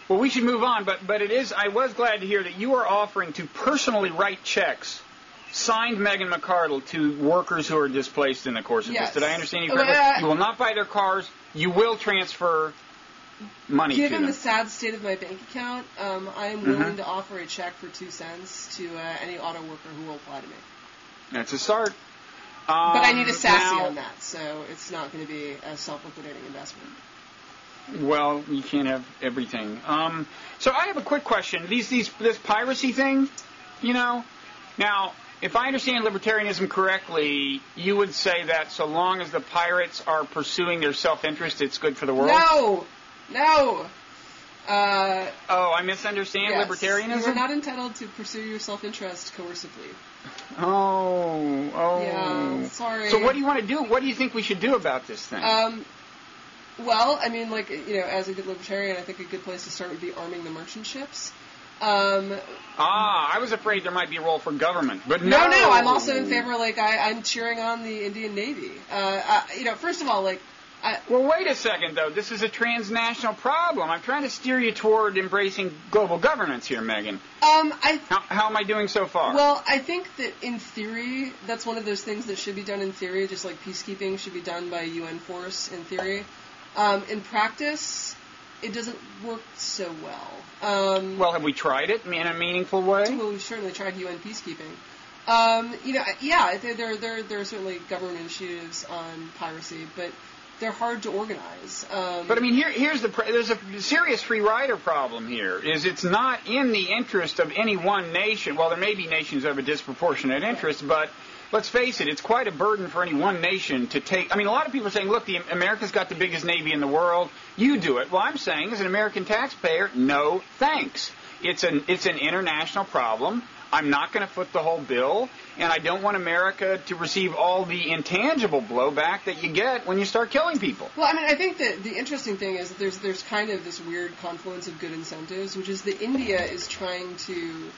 Well, we should move on, but but it is. I was glad to hear that you are offering to personally write checks, signed Megan McArdle, to workers who are displaced in the course of Yes. this. Did I understand you Well, correctly? uh, You will not buy their cars. You will transfer money to Given them. the sad state of my bank account, um, I am Mm-hmm. willing to offer a check for two cents to uh, any auto worker who will apply to me. That's a start. But I need a Um, sassy now- on that, so it's not going to be a self-liquidating investment. Well, you can't have everything. Um, so I have a quick question. These, these, this piracy thing, you know, now, if I understand libertarianism correctly, you would say that so long as the pirates are pursuing their self-interest, it's good for the world? No! No! Uh, Oh, I misunderstand yes. libertarianism? You are not entitled to pursue your self-interest coercively. Oh, oh. Yeah, sorry. So what do you want to do? What do you think we should do about this thing? Um, well, I mean, like, you know, as a good libertarian, I think a good place to start would be arming the merchant ships. Um, ah, I was afraid there might be a role for government, but no. no, no, I'm also in favor, like, I, I'm cheering on the Indian Navy. Uh, I, you know, first of all, like, I, Well, wait a second, though. This is a transnational problem. I'm trying to steer you toward embracing global governance here, Megan. um, I, How, how am I doing so far? well, I think that in theory, that's one of those things that should be done in theory, just like peacekeeping should be done by a U N force in theory. Um, in practice, it doesn't work so well. Um, Well, have we tried it in a meaningful way? Well, we've certainly tried U N peacekeeping. Um, you know, yeah, there, there, there, there are certainly government initiatives on piracy, but they're hard to organize. Um, But I mean, here, here's the pr- there's a serious free rider problem here. Is it's not in the interest of any one nation. Well, there may be nations that have a disproportionate interest, but let's face it, it's quite a burden for any one nation to take. I mean, a lot of people are saying, look, the, America's got the biggest navy in the world. You do it. Well, I'm saying, as an American taxpayer, no thanks. It's an it's an international problem. I'm not going to foot the whole bill, and I don't want America to receive all the intangible blowback that you get when you start killing people. Well, I mean, I think that the interesting thing is that there's there's kind of this weird confluence of good incentives, which is that India is trying to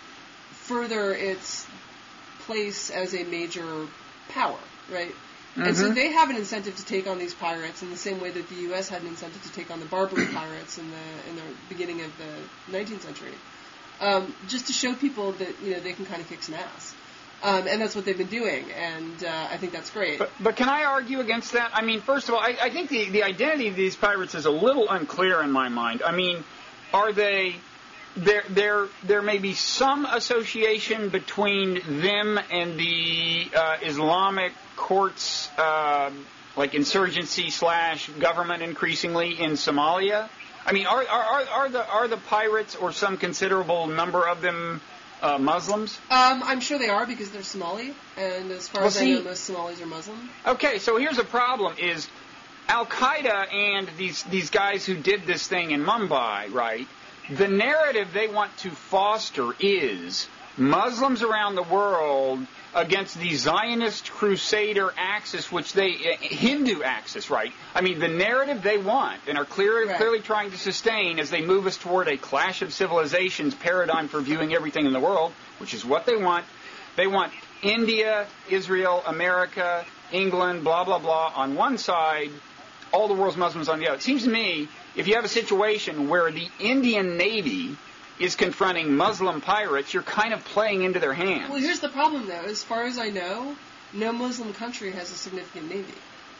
further its place as a major power, right? Mm-hmm. And so they have an incentive to take on these pirates in the same way that the U S had an incentive to take on the Barbary pirates in the in the beginning of the nineteenth century, um, just to show people that you know they can kind of kick some ass. Um, and that's what they've been doing, and uh, I think that's great. But, but can I argue against that? I mean, first of all, I, I think the, the identity of these pirates is a little unclear in my mind. I mean, are they... There, there, there may be some association between them and the uh, Islamic courts, uh, like insurgency slash government increasingly in Somalia. I mean, are, are, are the are the pirates or some considerable number of them uh, Muslims? Um, I'm sure they are because they're Somali, and as far Well, as see- I know, most Somalis are Muslim. Okay, so here's a problem: is Al Qaeda and these these guys who did this thing in Mumbai, right? The narrative they want to foster is Muslims around the world against the Zionist Crusader axis, which they uh, Hindu axis, right? I mean, the narrative they want and are clear, Right. clearly trying to sustain as they move us toward a clash of civilizations paradigm for viewing everything in the world, which is what they want. They want India, Israel, America, England, blah, blah, blah, on one side, all the world's Muslims on the other. It seems to me, if you have a situation where the Indian Navy is confronting Muslim pirates, you're kind of playing into their hands. Well, here's the problem, though. As far as I know, no Muslim country has a significant navy.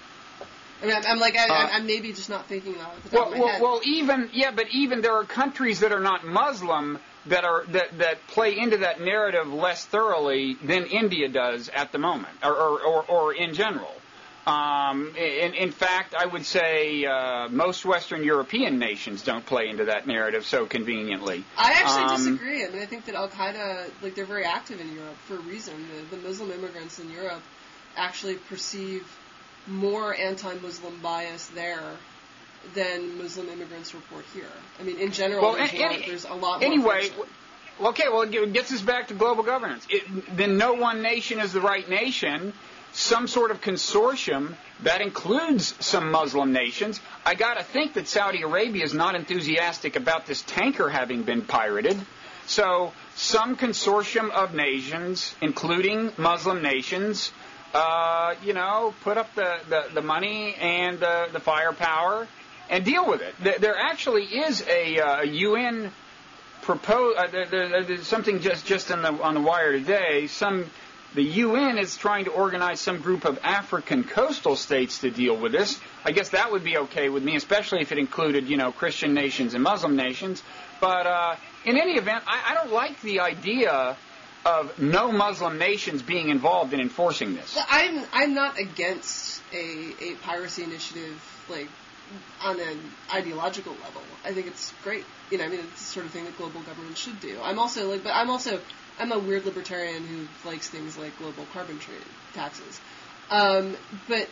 I mean, I'm, I'm like, I, Uh, I'm maybe just not thinking about it at the top well, of my well, head. well, even yeah, but even there are countries that are not Muslim that are that, that play into that narrative less thoroughly than India does at the moment, or or, or, or in general. Um, in, in fact, I would say uh, most Western European nations don't play into that narrative so conveniently. I actually Um, disagree. I mean, I think that Al Qaeda, like, they're very active in Europe for a reason. The, the Muslim immigrants in Europe actually perceive more anti-Muslim bias there than Muslim immigrants report here. I mean, in general, Well, there's, any- a lot, there's a lot more Anyway, friction. well, okay, well, it gets us back to global governance. It, then no one nation is the right nation. Some sort of consortium that includes some Muslim nations. I got to think that Saudi Arabia is not enthusiastic about this tanker having been pirated. So some consortium of nations, including Muslim nations, uh, you know, put up the, the, the money and the, the firepower and deal with it. There, there actually is a uh, U N propose. Uh, there, there, there's something just just on the on the wire today. Some the U N is trying to organize some group of African coastal states to deal with this. I guess that would be okay with me, especially if it included, you know, Christian nations and Muslim nations. But uh, in any event, I, I don't like the idea of no Muslim nations being involved in enforcing this. Well, I'm I'm not against a, a piracy initiative, like, on an ideological level. I think it's great. You know, I mean, it's the sort of thing that global government should do. I'm also like, but I'm also I'm a weird libertarian who likes things like global carbon trade taxes. Um, but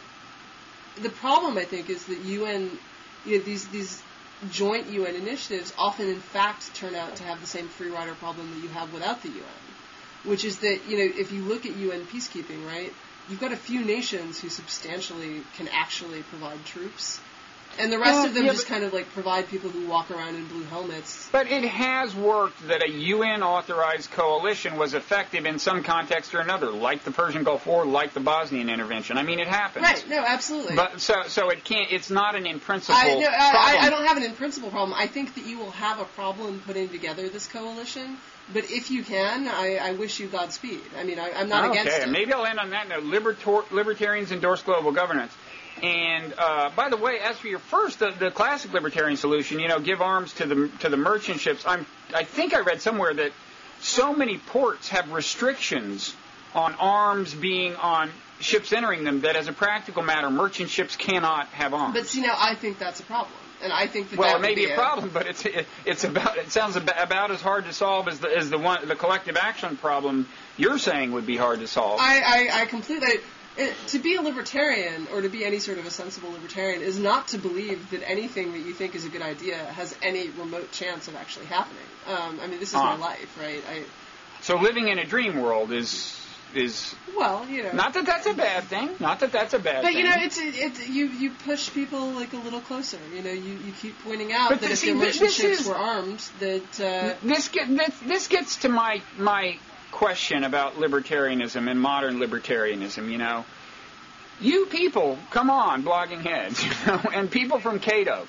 the problem, I think, is that U N, you know, these these joint U N initiatives often, in fact, turn out to have the same free rider problem that you have without the U N, which is that, you know, if you look at U N peacekeeping, right, you've got a few nations who substantially can actually provide troops. And the rest yeah, of them yeah, just kind of like provide people who walk around in blue helmets. But it has worked that a U N-authorized coalition was effective in some context or another, like the Persian Gulf War, like the Bosnian intervention. I mean, it happens. Right? No, absolutely. But so, so it can't. It's not an in principle. I, no, problem. I, I don't have an in principle problem. I think that you will have a problem putting together this coalition. But if you can, I, I wish you Godspeed. I mean, I, I'm not okay. against it. Okay, maybe I'll end on that note. Libertor- libertarians endorse global governance. And uh, by the way, as for your first, the, the classic libertarian solution, you know, give arms to the to the merchant ships. I'm I think I read somewhere that so many ports have restrictions on arms being on ships entering them that, as a practical matter, merchant ships cannot have arms. But see, now I think that's a problem, and I think that well, that it may would be be a problem, but it's it, it's about it sounds about, about as hard to solve as the as the one the collective action problem you're saying would be hard to solve. I I, I completely. It, to be a libertarian, or to be any sort of a sensible libertarian, is not to believe that anything that you think is a good idea has any remote chance of actually happening. Um, I mean, this is uh, my life, right? I, so living in a dream world is is well, you know, not that that's a bad thing. Not that that's a bad but, thing. But you know, it's it, it, you you push people like a little closer. You know, you, you keep pointing out but that this, if the merchant ships is, were armed, that uh, this get this, this gets to my my question about libertarianism and modern libertarianism. You know. You people, come on, blogging heads, you know, and people from Cato.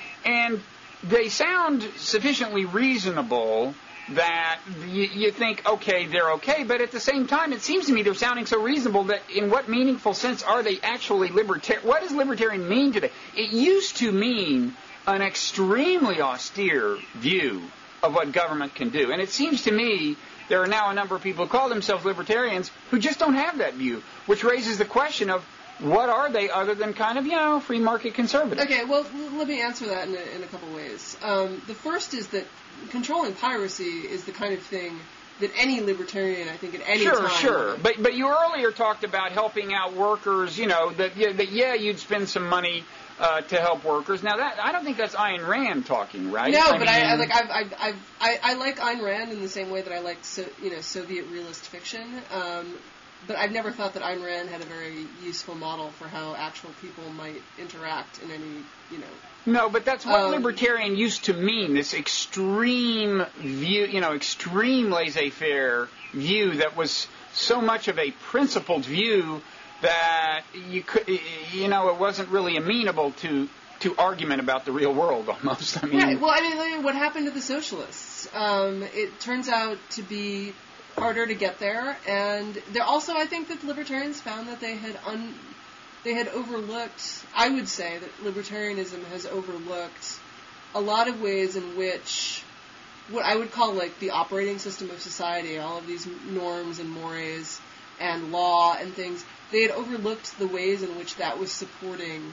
And they sound sufficiently reasonable that you, you think, okay, they're okay, but at the same time, it seems to me they're sounding so reasonable that in what meaningful sense are they actually libertarian? What does libertarian mean today? It used to mean an extremely austere view of what government can do. And it seems to me there are now a number of people who call themselves libertarians who just don't have that view, which raises the question of, what are they other than kind of, you know, free market conservative? Okay, well, l- let me answer that in a, in a couple ways. Um, the first is that controlling piracy is the kind of thing that any libertarian, I think, at any sure, time... Sure, sure. Would. But but you earlier talked about helping out workers, you know, that, yeah, that yeah, you'd spend some money uh, to help workers. Now, that I don't think that's Ayn Rand talking, right? No, I but mean, I, I like I've, I've, I've, I, I like Ayn Rand in the same way that I like, so, you know, Soviet realist fiction. Um, But I've never thought that Ayn Rand had a very useful model for how actual people might interact in any, you know... No, but that's what um, libertarian used to mean, this extreme view, you know, extreme laissez-faire view that was so much of a principled view that you could, you know, it wasn't really amenable to, to argument about the real world almost. I mean, right, well, I mean, what happened to the socialists? Um, it turns out to be... harder to get there, and there also, I think that libertarians found that they had un, they had overlooked, I would say that libertarianism has overlooked a lot of ways in which what I would call like the operating system of society, all of these norms and mores and law and things, they had overlooked the ways in which that was supporting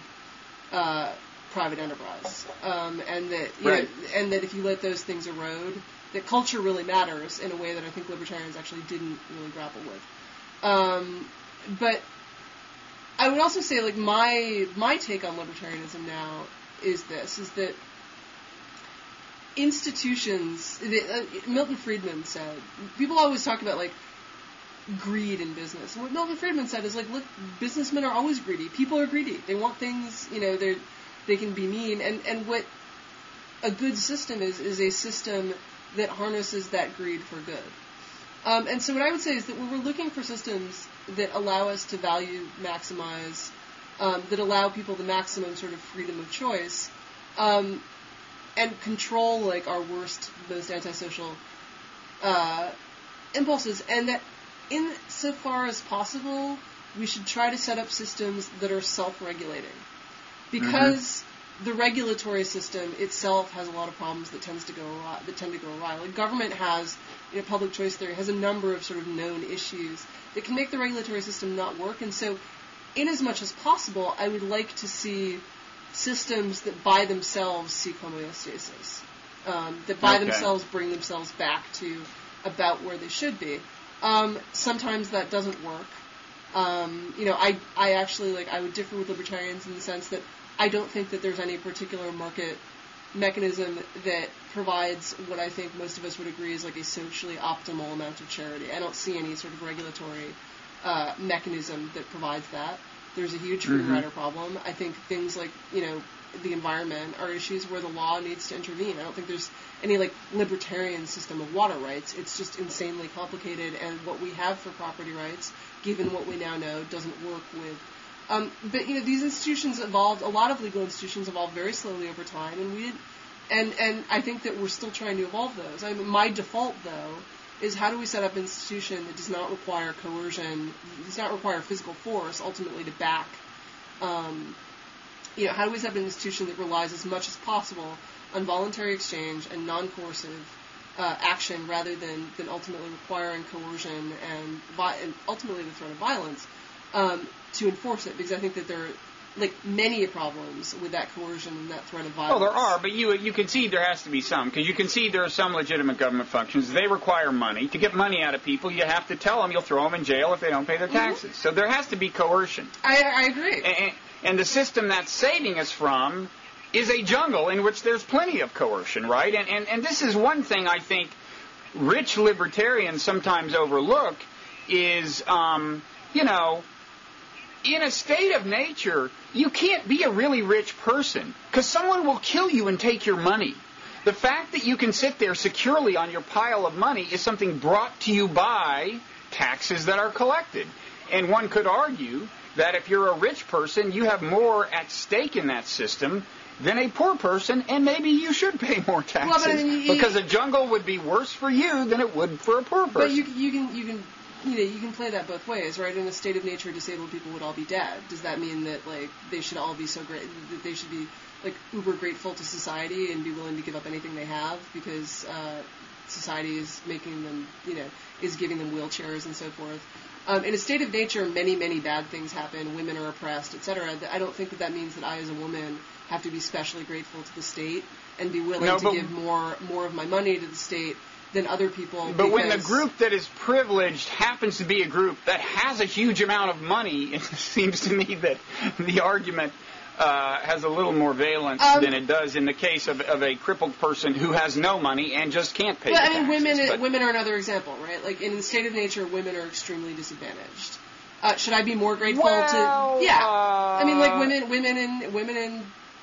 uh, private enterprise, um, and that you right. know, and that if you let those things erode, that culture really matters in a way that I think libertarians actually didn't really grapple with. Um, but I would also say, like, my my take on libertarianism now is this, is that institutions, uh, Milton Friedman said, people always talk about, like, greed in business. And what Milton Friedman said is, like, look, businessmen are always greedy. People are greedy. They want things, you know, they they can be mean. And, and what a good system is, is a system that harnesses that greed for good. Um, and so what I would say is that when we're looking for systems that allow us to value maximize, um, that allow people the maximum sort of freedom of choice, um, and control like our worst, most antisocial uh, impulses, and that in so far as possible, we should try to set up systems that are self-regulating, because mm-hmm. the regulatory system itself has a lot of problems that tends to go awry, that tend to go awry. Like government has, you know, public choice theory has a number of sort of known issues that can make the regulatory system not work, and so, in as much as possible, I would like to see systems that by themselves seek homeostasis, um, that by okay. themselves bring themselves back to about where they should be. Um, sometimes that doesn't work. Um, you know, I I actually like I would differ with libertarians in the sense that I don't think that there's any particular market mechanism that provides what I think most of us would agree is like a socially optimal amount of charity. I don't see any sort of regulatory uh, mechanism that provides that. There's a huge free rider mm-hmm. problem. I think things like, you know, the environment are issues where the law needs to intervene. I don't think there's any, like, libertarian system of water rights. It's just insanely complicated, and what we have for property rights, given what we now know, doesn't work with... Um, but, you know, these institutions evolved, a lot of legal institutions evolved very slowly over time, and we... And, and I think that we're still trying to evolve those. I mean, my default, though, is how do we set up an institution that does not require coercion, does not require physical force, ultimately to back, um, you know, how do we set up an institution that relies as much as possible on voluntary exchange and non-coercive uh, action rather than, than ultimately requiring coercion and, vi- and ultimately the threat of violence um, to enforce it? Because I think that there are, like, many problems with that coercion and that threat of violence. Well, there are, but you you concede there has to be some, because you concede there are some legitimate government functions. They require money. To get money out of people, you have to tell them you'll throw them in jail if they don't pay their taxes. Mm-hmm. So there has to be coercion. I, I agree. And, and the system that's saving us from is a jungle in which there's plenty of coercion, right? And, and, and this is one thing I think rich libertarians sometimes overlook is, um, you know, in a state of nature, you can't be a really rich person because someone will kill you and take your money. The fact that you can sit there securely on your pile of money is something brought to you by taxes that are collected. And one could argue that if you're a rich person, you have more at stake in that system than a poor person, and maybe you should pay more taxes. Well, but I mean, you, because a jungle would be worse for you than it would for a poor person. But you, you can... You can You know, you can play that both ways, right? In a state of nature, disabled people would all be dead. Does that mean that, like, they should all be so great, that they should be, like, uber grateful to society and be willing to give up anything they have because uh, society is making them, you know, is giving them wheelchairs and so forth? Um, in a state of nature, many, many bad things happen. Women are oppressed, et cetera. I don't think that that means that I, as a woman, have to be specially grateful to the state and be willing no, to give more, more of my money to the state than other people. But when the group that is privileged happens to be a group that has a huge amount of money, it seems to me that the argument uh, has a little more valence um, than it does in the case of, of a crippled person who has no money and just can't pay. But the I mean, taxes. women But, women are another example, right? Like in the state of nature, women are extremely disadvantaged. Uh, should I be more grateful well, to? Yeah, uh, I mean, like women, women in women in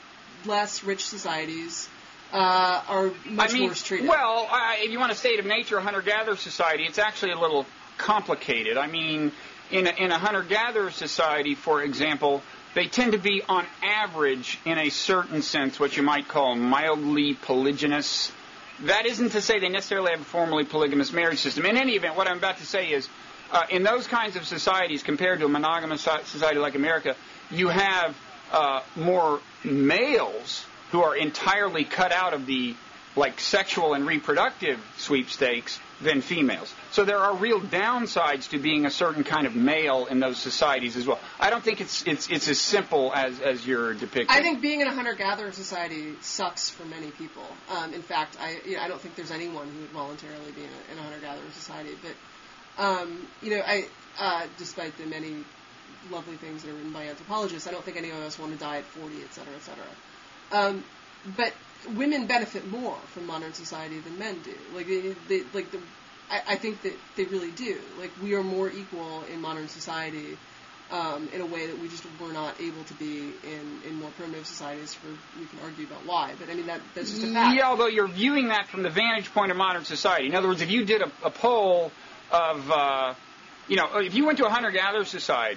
less rich societies. Uh, are much I mean, worse treated. Well, uh, if you want a state of nature, a hunter-gatherer society, it's actually a little complicated. I mean, in a, in a hunter-gatherer society, for example, they tend to be, on average, in a certain sense, what you might call mildly polygynous. That isn't to say they necessarily have a formally polygamous marriage system. In any event, what I'm about to say is, uh, in those kinds of societies, compared to a monogamous society like America, you have uh, more males who are entirely cut out of the, like, sexual and reproductive sweepstakes than females. So there are real downsides to being a certain kind of male in those societies as well. I don't think it's it's it's as simple as, as you're depicting. I think being in a hunter-gatherer society sucks for many people. Um, in fact, I you know, I don't think there's anyone who would voluntarily be in a, in a hunter-gatherer society. But, um, you know, I uh, despite the many lovely things that are written by anthropologists, I don't think any of us want to die at forty, et cetera, et cetera. Um, but women benefit more from modern society than men do. Like, they, they, like the, I, I think that they really do. Like, we are more equal in modern society um, in a way that we just were not able to be in, in more primitive societies. For we can argue about why, but I mean that that's just a fact. Yeah, although you're viewing that from the vantage point of modern society. In other words, if you did a, a poll of, uh, you know, if you went to a hunter-gatherer society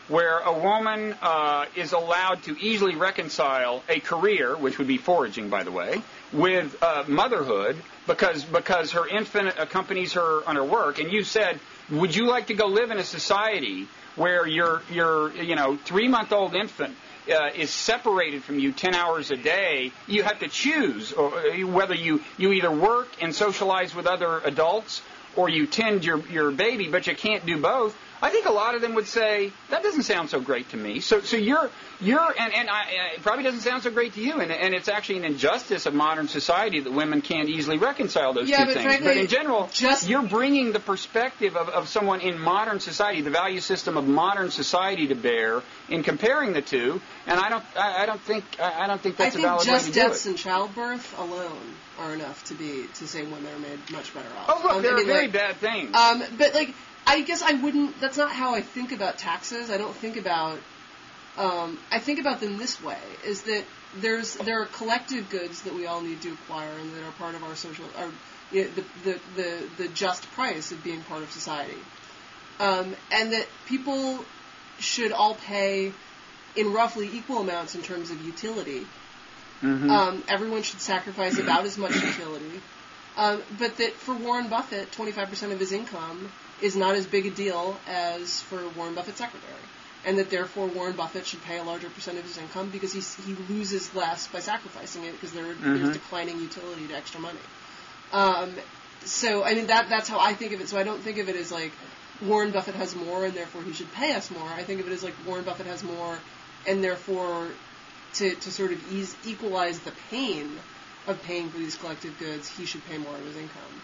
where a woman uh, is allowed to easily reconcile a career, which would be foraging, by the way, with uh, motherhood because because her infant accompanies her on her work. And you said, would you like to go live in a society where your your you know three-month-old infant uh, is separated from you ten hours a day? You have to choose or, whether you, you either work and socialize with other adults or you tend your, your baby, but you can't do both. I think a lot of them would say, that doesn't sound so great to me. So so you're, you're and, and I, it probably doesn't sound so great to you, and, and it's actually an injustice of modern society that women can't easily reconcile those yeah, two but things. Frankly, but in general, just you're bringing the perspective of, of someone in modern society, the value system of modern society to bear in comparing the two, and I don't I, I don't think I don't think that's I think a valid just way to do it. deaths and childbirth alone are enough to be to say women are made much better off. Oh, look, um, they're I mean, very like, bad things. Um, but like, I guess I wouldn't. That's not how I think about taxes. I don't think about. Um, I think about them this way: is that there's there are collective goods that we all need to acquire and that are part of our social, our, you know, the, the the the just price of being part of society, um, and that people should all pay in roughly equal amounts in terms of utility. Mm-hmm. Um, everyone should sacrifice about as much utility, um, but that for Warren Buffett, twenty-five percent of his income is not as big a deal as for Warren Buffett's secretary, and that therefore Warren Buffett should pay a larger percent of his income because he he loses less by sacrificing it because there, mm-hmm. there's declining utility to extra money. Um, so I mean that that's how I think of it. So I don't think of it as like Warren Buffett has more and therefore he should pay us more. I think of it as like Warren Buffett has more and therefore to to sort of ease, equalize the pain of paying for these collective goods, he should pay more of his income.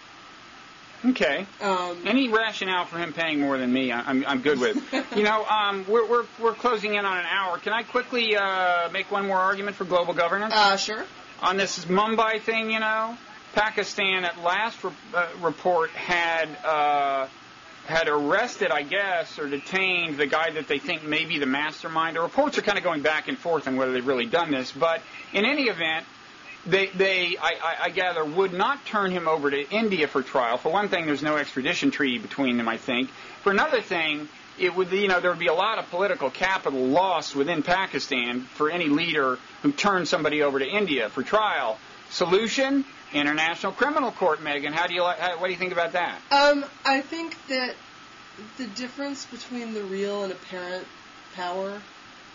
Okay. Um, Any rationale for him paying more than me, I'm I'm good with. You know, um, we're we're we're closing in on an hour. Can I quickly uh, make one more argument for global governance? Uh, sure. On this Mumbai thing, you know, Pakistan at last re- uh, report had uh, had arrested, I guess, or detained the guy that they think may be the mastermind. The reports are kind of going back and forth on whether they've really done this, but in any event. They, they I, I gather, would not turn him over to India for trial. For one thing, there's no extradition treaty between them, I think. For another thing, it would, you know, there would be a lot of political capital lost within Pakistan for any leader who turned somebody over to India for trial. Solution: International Criminal Court. Megan, how do you, how, what do you think about that? Um, I think that the difference between the real and apparent power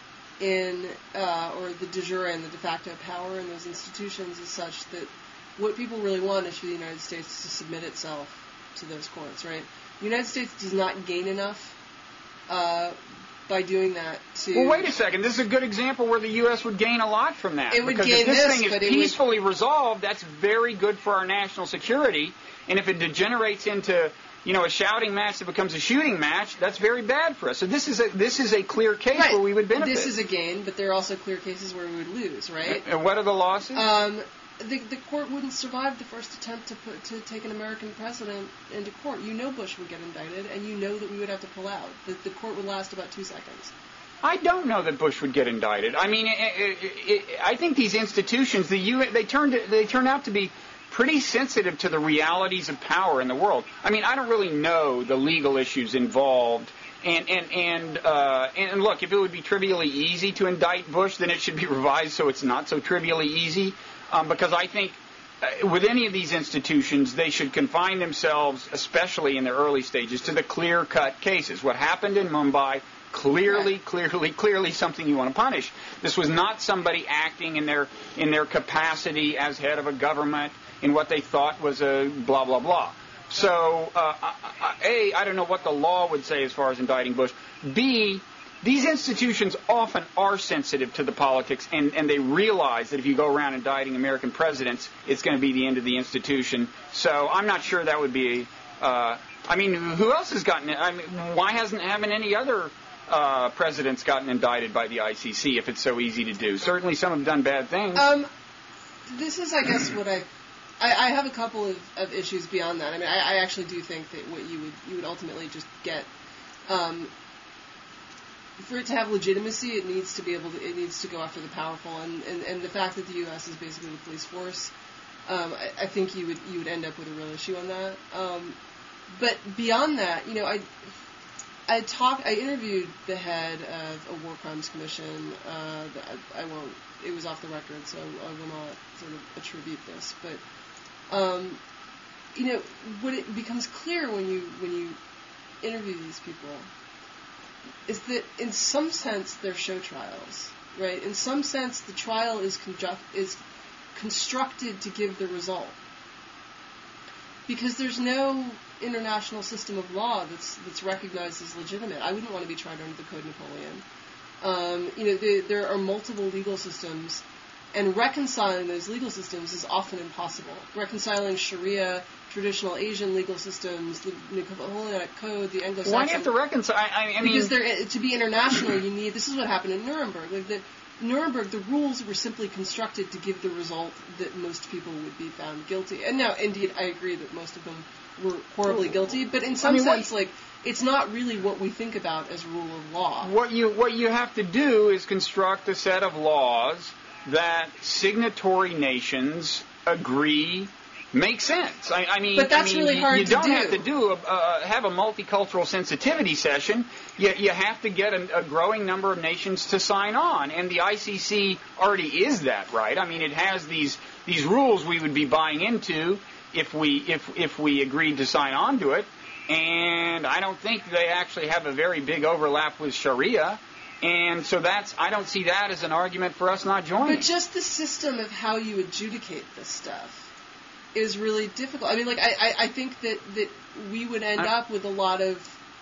in, uh, or the de jure and the de facto power in those institutions is such that what people really want is for the United States to submit itself to those courts, right? The United States does not gain enough uh, by doing that to... Well, wait a second. This is a good example where the U S would gain a lot from that. It would because gain if this, this, thing is but it peacefully resolved, that's very good for our national security. And if it degenerates into... you know, a shouting match that becomes a shooting match, that's very bad for us. So this is a this is a clear case right. where we would benefit. This is a gain, but there are also clear cases where we would lose, right? And what are the losses? Um, the the court wouldn't survive the first attempt to put to take an American president into court. You know Bush would get indicted, and you know that we would have to pull out. The, the court would last about two seconds. I don't know that Bush would get indicted. I mean, it, it, it, I think these institutions, the U, they turned they turned out to be pretty sensitive to the realities of power in the world. I mean, I don't really know the legal issues involved. And and and uh, and look, if it would be trivially easy to indict Bush, then it should be revised so it's not so trivially easy. Um, because I think uh, with any of these institutions, they should confine themselves, especially in their early stages, to the clear-cut cases. What happened in Mumbai, clearly, right. clearly, clearly something you want to punish. This was not somebody acting in their in their capacity as head of a government in what they thought was a blah, blah, blah. So, uh, A, I don't know what the law would say as far as indicting Bush. B, these institutions often are sensitive to the politics, and, and they realize that if you go around indicting American presidents, it's going to be the end of the institution. So I'm not sure that would be... Uh, I mean, who else has gotten... I mean, why hasn't haven't any other uh, presidents gotten indicted by the I C C if it's so easy to do? Certainly some have done bad things. Um, this is, I guess, what I... I, I have a couple of, of issues beyond that. I mean, I, I actually do think that what you would you would ultimately just get, um, for it to have legitimacy, it needs to be able to it needs to go after the powerful, and, and, and the fact that the U S is basically the police force, um, I, I think you would you would end up with a real issue on that. Um, but beyond that, you know, I I talked. I interviewed the head of a war crimes commission. Uh, I, I won't. It was off the record, so I will not sort of attribute this. But um, you know, what it becomes clear when you when you interview these people is that in some sense they're show trials, right? In some sense, the trial is conduct is constructed to give the result. Because there's no international system of law that's that's recognized as legitimate. I wouldn't want to be tried under the Code Napoleon. Um, you know, the, there are multiple legal systems, and reconciling those legal systems is often impossible. Reconciling Sharia, traditional Asian legal systems, the Napoleonic Code, the Anglo-Saxon. Why do you have to reconcile? I, I mean, because they're, to be international, you need. This is what happened in Nuremberg. Like the, Nuremberg, the rules were simply constructed to give the result that most people would be found guilty. And now, indeed, I agree that most of them were horribly guilty, but in some I mean, sense, what, like, it's not really what we think about as rule of law. What you what you have to do is construct a set of laws that signatory nations agree make sense. I, I mean, but that's I mean, really hard you, you to don't do. have to do a, uh, have a multicultural sensitivity session. You, you have to get a, a growing number of nations to sign on, and the I C C already is that, right? I mean, it has these these rules we would be buying into if we if if we agreed to sign on to it, and I don't think they actually have a very big overlap with Sharia. And so that's, I don't see that as an argument for us not joining. But just the system of how you adjudicate this stuff is really difficult. I mean, like, I, I, I think that, that we would end I'm, up with a lot of...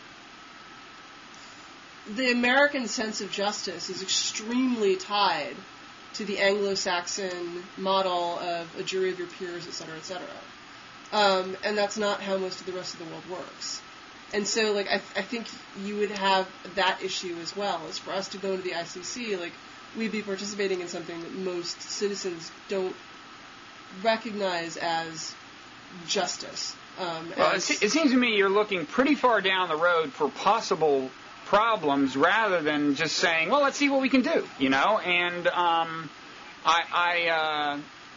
The American sense of justice is extremely tied to the Anglo-Saxon model of a jury of your peers, et cetera, et cetera. Um, and that's not how most of the rest of the world works. And so, like, I, I think you would have that issue as well, is for us to go to the I C C, like, we'd be participating in something that most citizens don't recognize as justice. Um, well, as it, it seems to me you're looking pretty far down the road for possible problems rather than just saying, well, let's see what we can do, you know? And um, I... I uh,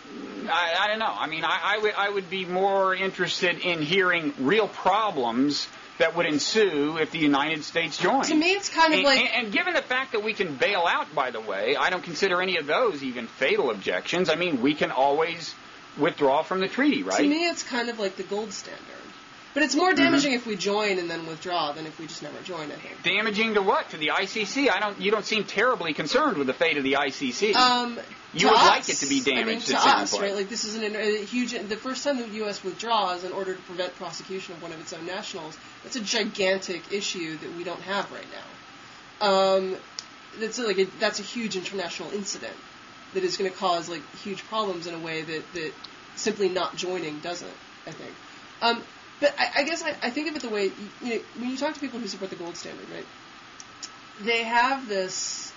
I, I don't know. I mean, I, I, would, I would be more interested in hearing real problems that would ensue if the United States joined. To me, it's kind of and, like... And, and given the fact that we can bail out, by the way, I don't consider any of those even fatal objections. I mean, we can always withdraw from the treaty, right? To me, it's kind of like the gold standard. But it's more damaging mm-hmm. if we join and then withdraw than if we just never join, I think. Damaging to what? To the I C C? I don't. You don't seem terribly concerned with the fate of the I C C. Um, you would us, like it to be damaged. I mean, to it us, like. right? Like this is an, a huge. The first time the U S withdraws in order to prevent prosecution of one of its own nationals, that's a gigantic issue that we don't have right now. Um, that's like a, that's a huge international incident that is going to cause like huge problems in a way that that simply not joining doesn't. I think. Um, But I, I guess I, I think of it the way, you know, when you talk to people who support the gold standard, right, they have this,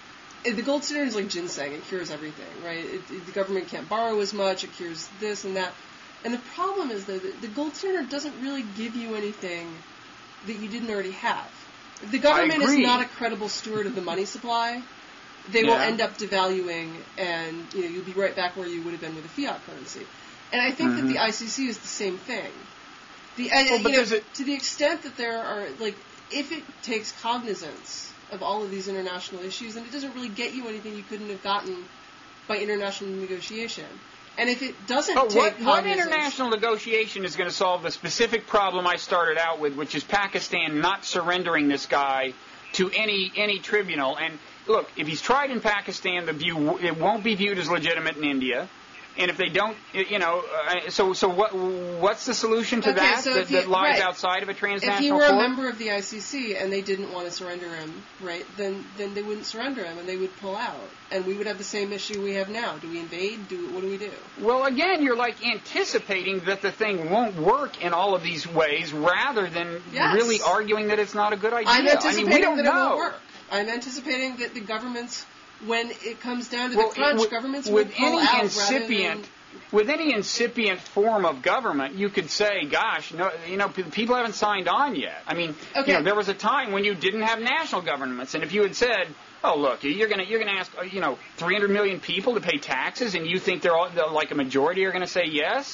the gold standard is like ginseng, it cures everything, right? It, it, the government can't borrow as much, it cures this and that. And the problem is that the gold standard doesn't really give you anything that you didn't already have. If the government is not a credible steward of the money supply, they yeah. will end up devaluing and, you know, you'll be right back where you would have been with a fiat currency. And I think mm-hmm. that the I C C is the same thing. The, uh, well, but you know, it, to the extent that there are, like, if it takes cognizance of all of these international issues, then it doesn't really get you anything you couldn't have gotten by international negotiation. And if it doesn't but take what, cognizance... what international negotiation is going to solve the specific problem I started out with, which is Pakistan not surrendering this guy to any any tribunal? And, look, if he's tried in Pakistan, the view it won't be viewed as legitimate in India. And if they don't, you know, uh, so so what? What's the solution to okay, that so that, he, that lies right. outside of a transnational court? If he were court? a member of the I C C and they didn't want to surrender him, right, then then they wouldn't surrender him and they would pull out, and we would have the same issue we have now. Do we invade? Do what do we do? Well, again, you're like anticipating that the thing won't work in all of these ways, rather than yes. really arguing that it's not a good idea. I'm anticipating I mean, we don't that know. it won't work. I'm anticipating that the governments, when it comes down to well, the crunch, with, governments with will pull any out incipient. rather than With any incipient form of government, you could say, "Gosh, no, you know, people haven't signed on yet." I mean, okay. you know, there was a time when you didn't have national governments, and if you had said, "Oh, look, you're going to you're going to ask, you know, three hundred million people to pay taxes," and you think they're all they're like a majority are going to say yes,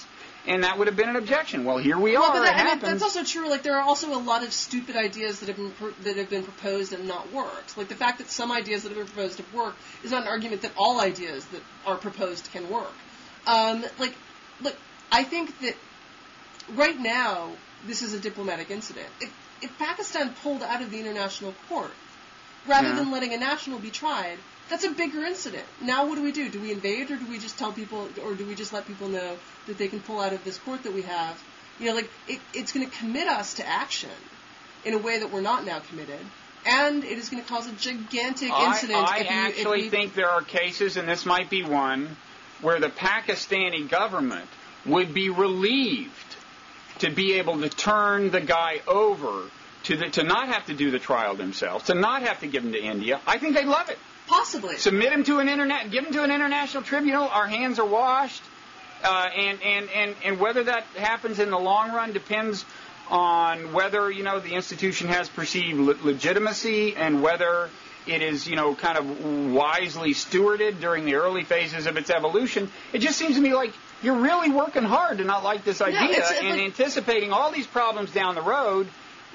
and that would have been an objection. Well, here we well, are. But that, it I mean, happens. that's also true. Like, there are also a lot of stupid ideas that have been pr- that have been proposed and not worked. Like, the fact that some ideas that have been proposed have worked is not an argument that all ideas that are proposed can work. Um, like, look, I think that right now this is a diplomatic incident. If, if Pakistan pulled out of the international court rather yeah. than letting a national be tried, that's a bigger incident. Now what do we do? Do we invade, or do we just tell people, or do we just let people know that they can pull out of this court that we have? You know, like, it, it's going to commit us to action in a way that we're not now committed, and it is going to cause a gigantic incident. I, I if you, actually if we, think there are cases, and this might be one, where the Pakistani government would be relieved to be able to turn the guy over, to the, to not have to do the trial themselves, to not have to give him to India. I think they'd love it. Possibly. Submit him to an internet, give him to an international tribunal. Our hands are washed, uh, and, and, and, and whether that happens in the long run depends on whether, you know, the institution has perceived le- legitimacy and whether it is, you know, kind of wisely stewarded during the early phases of its evolution. It just seems to me like you're really working hard to not like this idea no, it's, it's and like, anticipating all these problems down the road,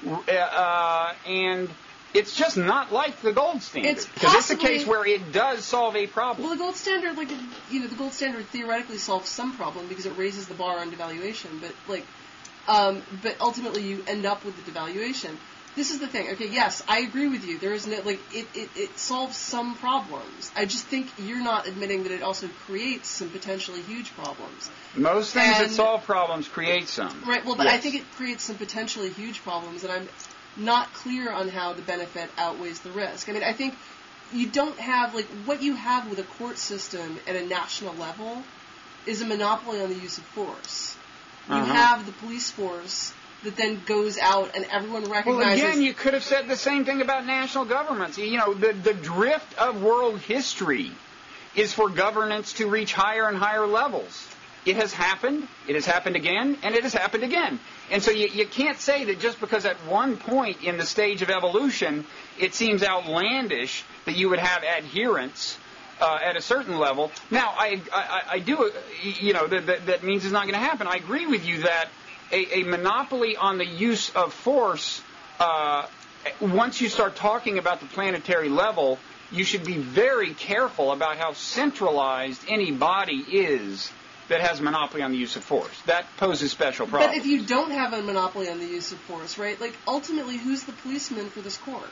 uh, and it's just not like the gold standard. Because it's, it's a case where it does solve a problem. Well, the gold standard, like, you know, the gold standard theoretically solves some problem because it raises the bar on devaluation, but, like, um, but ultimately you end up with the devaluation. This is the thing. Okay, yes, I agree with you. There is no, like, it, it, it solves some problems. I just think you're not admitting that it also creates some potentially huge problems. Most things and, that solve problems create some. Right, well, but yes. I think it creates some potentially huge problems, and I'm not clear on how the benefit outweighs the risk. I mean, I think you don't have, like, what you have with a court system at a national level is a monopoly on the use of force. You uh-huh. have the police force that then goes out and everyone recognizes... Well, again, you could have said the same thing about national governments. You know, the, the drift of world history is for governance to reach higher and higher levels. It has happened, it has happened again, and it has happened again. And so you, you can't say that just because at one point in the stage of evolution it seems outlandish that you would have adherence uh, at a certain level. Now, I, I, I do, you know, that, that, that means it's not going to happen. I agree with you that a, a monopoly on the use of force, uh, once you start talking about the planetary level, you should be very careful about how centralized any body is that has a monopoly on the use of force. That poses special problems. But if you don't have a monopoly on the use of force, right, like, ultimately, who's the policeman for this court?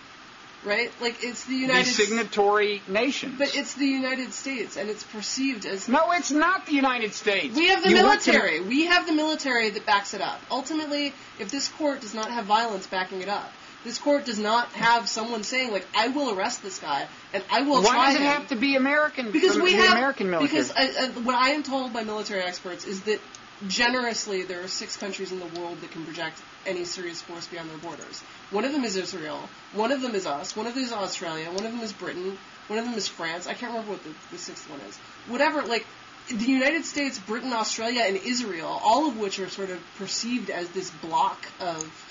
Right? Like, it's the United States. The signatory nations. But it's the United States, and it's perceived as... No, it's not the United States. We have the you military. To... We have the military that backs it up. Ultimately, if this court does not have violence backing it up, this court does not have someone saying, like, I will arrest this guy, and I will Why try does it him. have to be American? Because we the have... American military. Because uh, uh, what I am told by military experts is that, generously, there are six countries in the world that can project any serious force beyond their borders. One of them is Israel. One of them is us. One of them is Australia. One of them is Britain. One of them is France. I can't remember what the, the sixth one is. Whatever, like, the United States, Britain, Australia, and Israel, all of which are sort of perceived as this block of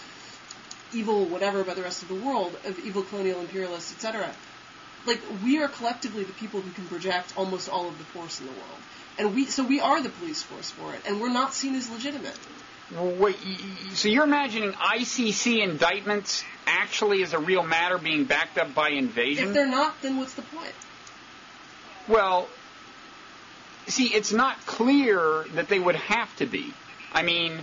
evil whatever by the rest of the world, of evil colonial imperialists, et cetera. Like, we are collectively the people who can project almost all of the force in the world. And we, so we are the police force for it, and we're not seen as legitimate. Well, wait, so you're imagining I C C indictments actually as a real matter being backed up by invasion? If they're not, then what's the point? Well, see, it's not clear that they would have to be. I mean,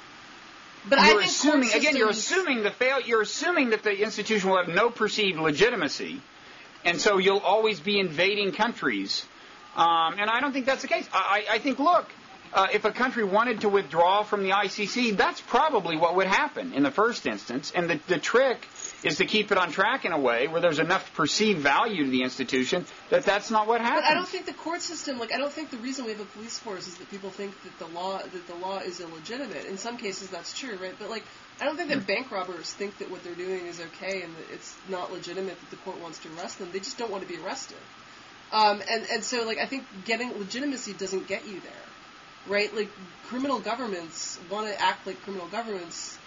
but you're I think assuming systems... again. You're assuming the fail. You're assuming that the institution will have no perceived legitimacy, and so you'll always be invading countries. Um, and I don't think that's the case. I, I think, look. Uh, if a country wanted to withdraw from the I C C, that's probably what would happen in the first instance. And the, the trick is to keep it on track in a way where there's enough perceived value to the institution that that's not what happens. But I don't think the court system, like, I don't think the reason we have a police force is that people think that the law that the law is illegitimate. In some cases, that's true, right? But, like, I don't think that bank robbers think that what they're doing is okay and that it's not legitimate that the court wants to arrest them. They just don't want to be arrested. Um, and, and so, like, I think getting legitimacy doesn't get you there. Right? Like, criminal governments want to act like criminal governments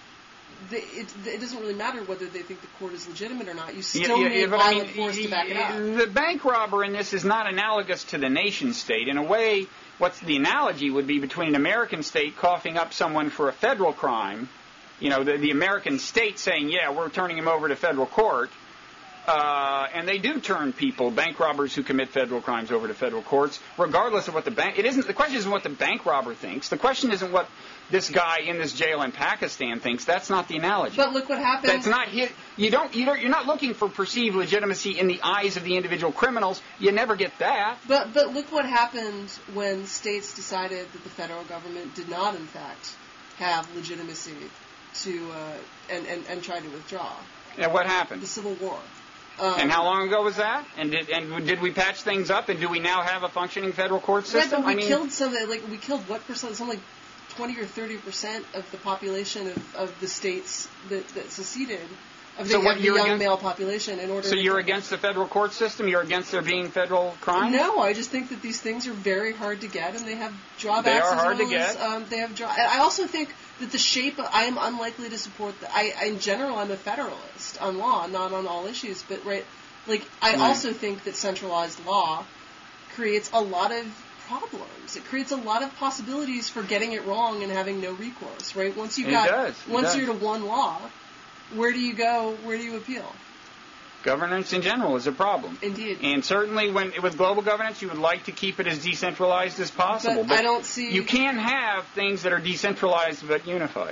the, it, it doesn't really matter whether they think the court is legitimate or not. You still yeah, yeah, need yeah, but violent I mean, force to back it up. The bank robber in this is not analogous to the nation state. In a way, what's the analogy would be between an American state coughing up someone for a federal crime, you know, the, the American state saying, yeah, we're turning him over to federal court, uh, and they do turn people, bank robbers who commit federal crimes, over to federal courts, regardless of what the bank. It isn't the question isn't what the bank robber thinks. The question isn't what this guy in this jail in Pakistan thinks. That's not the analogy. But look what happened. That's not his. You don't. You don't. You're not looking for perceived legitimacy in the eyes of the individual criminals. You never get that. But but look what happened when states decided that the federal government did not, in fact, have legitimacy to uh, and, and and tried to withdraw. And what happened? The Civil War. Um, and how long ago was that? And did and did we patch things up? And do we now have a functioning federal court system? Right, but we I mean, killed some. Like we killed what percent? Something like twenty or thirty percent of the population of, of the states that, that seceded. Of the, so what, of the you're young against, male population. In order. So to you're get, against the federal court system? You're against there being federal crime? No, I just think that these things are very hard to get, and they have drawbacks. They are as hard well to get. As, um, they have draw. I also think that the shape. I am unlikely to support. The, I, in general, I'm a federalist on law, not on all issues. But right, like I right. also think that centralized law creates a lot of problems. It creates a lot of possibilities for getting it wrong and having no recourse. Right? Once you've it got does. It once does. you're to one law, where do you go? Where do you appeal? Governance in general is a problem. Indeed. And certainly when with global governance, you would like to keep it as decentralized as possible. But, But I don't see. You can have things that are decentralized but unified.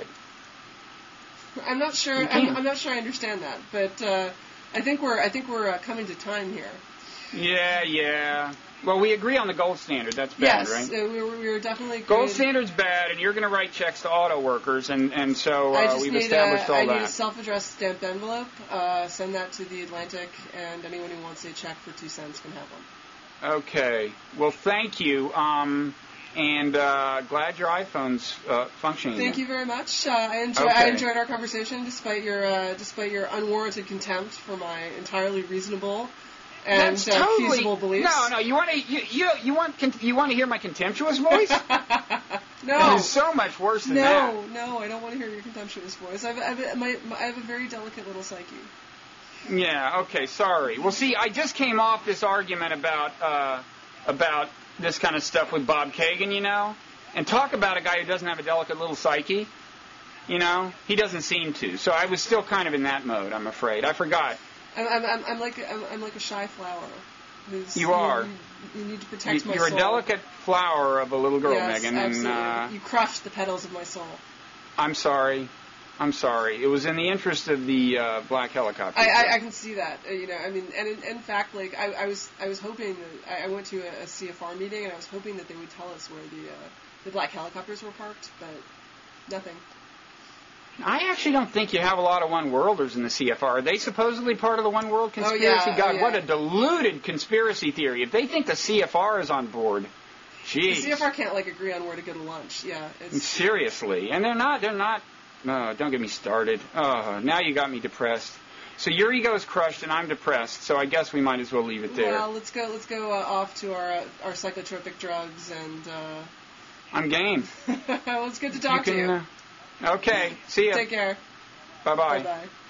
I'm not sure. I'm, I'm not sure I understand that, but uh, I think we're. I think we're uh, coming to time here. Yeah, yeah. Well, we agree on the gold standard. That's bad, yes, right? Yes, uh, we, were, we were definitely. Gold created. standard's bad, and you're going to write checks to auto workers, and and so I uh, just we've need established a, all I that. need a self-addressed stamped envelope. Uh, send that to the Atlantic, and anyone who wants a check for two cents can have one. Okay. Well, thank you. Um, and uh, glad your iPhone's uh, functioning. Thank again. you very much. Uh, I, enjoy, Okay. I enjoyed our conversation, despite your uh, despite your unwarranted contempt for my entirely reasonable and That's uh, totally, feasible beliefs. No, no. You want to you, you you want con- you want to hear my contemptuous voice? No. It is so much worse than no, that. No, I don't want to hear your contemptuous voice. I've, I've, my, my, I have a very delicate little psyche. Yeah. Okay. Sorry. Well, see, I just came off this argument about uh, about this kind of stuff with Bob Kagan, you know, and talk about a guy who doesn't have a delicate little psyche. You know, he doesn't seem to. So I was still kind of in that mode. I'm afraid. I forgot. I'm, I'm, I'm like I'm, I'm like a shy flower. Who's, You are. You, you need to protect you, my you're soul. a delicate flower of a little girl, yes, Megan. absolutely. And uh, you crushed the petals of my soul. I'm sorry. I'm sorry. It was in the interest of the uh, black helicopter. I, I, I can see that. Uh, you know, I mean, and in, in fact, like I, I was, I was hoping that I, I went to a, a C F R meeting, and I was hoping that they would tell us where the uh, the black helicopters were parked, but nothing. I actually don't think you have a lot of one-worlders in the C F R. Are they supposedly part of the one-world conspiracy? Oh, yeah, God, oh, yeah. what a deluded conspiracy theory. If they think the C F R is on board, geez. The C F R can't like agree on where to go to lunch. Yeah, it's Seriously. And they're not, they're not, no, don't get me started. Oh, now you got me depressed. So your ego is crushed and I'm depressed, so I guess we might as well leave it there. Well, let's go. Let's go uh, off to our uh, our psychotropic drugs, and uh, I'm game. well, it's good to talk you can, to you. Uh, okay, see ya. Take care. Bye-bye. Bye-bye.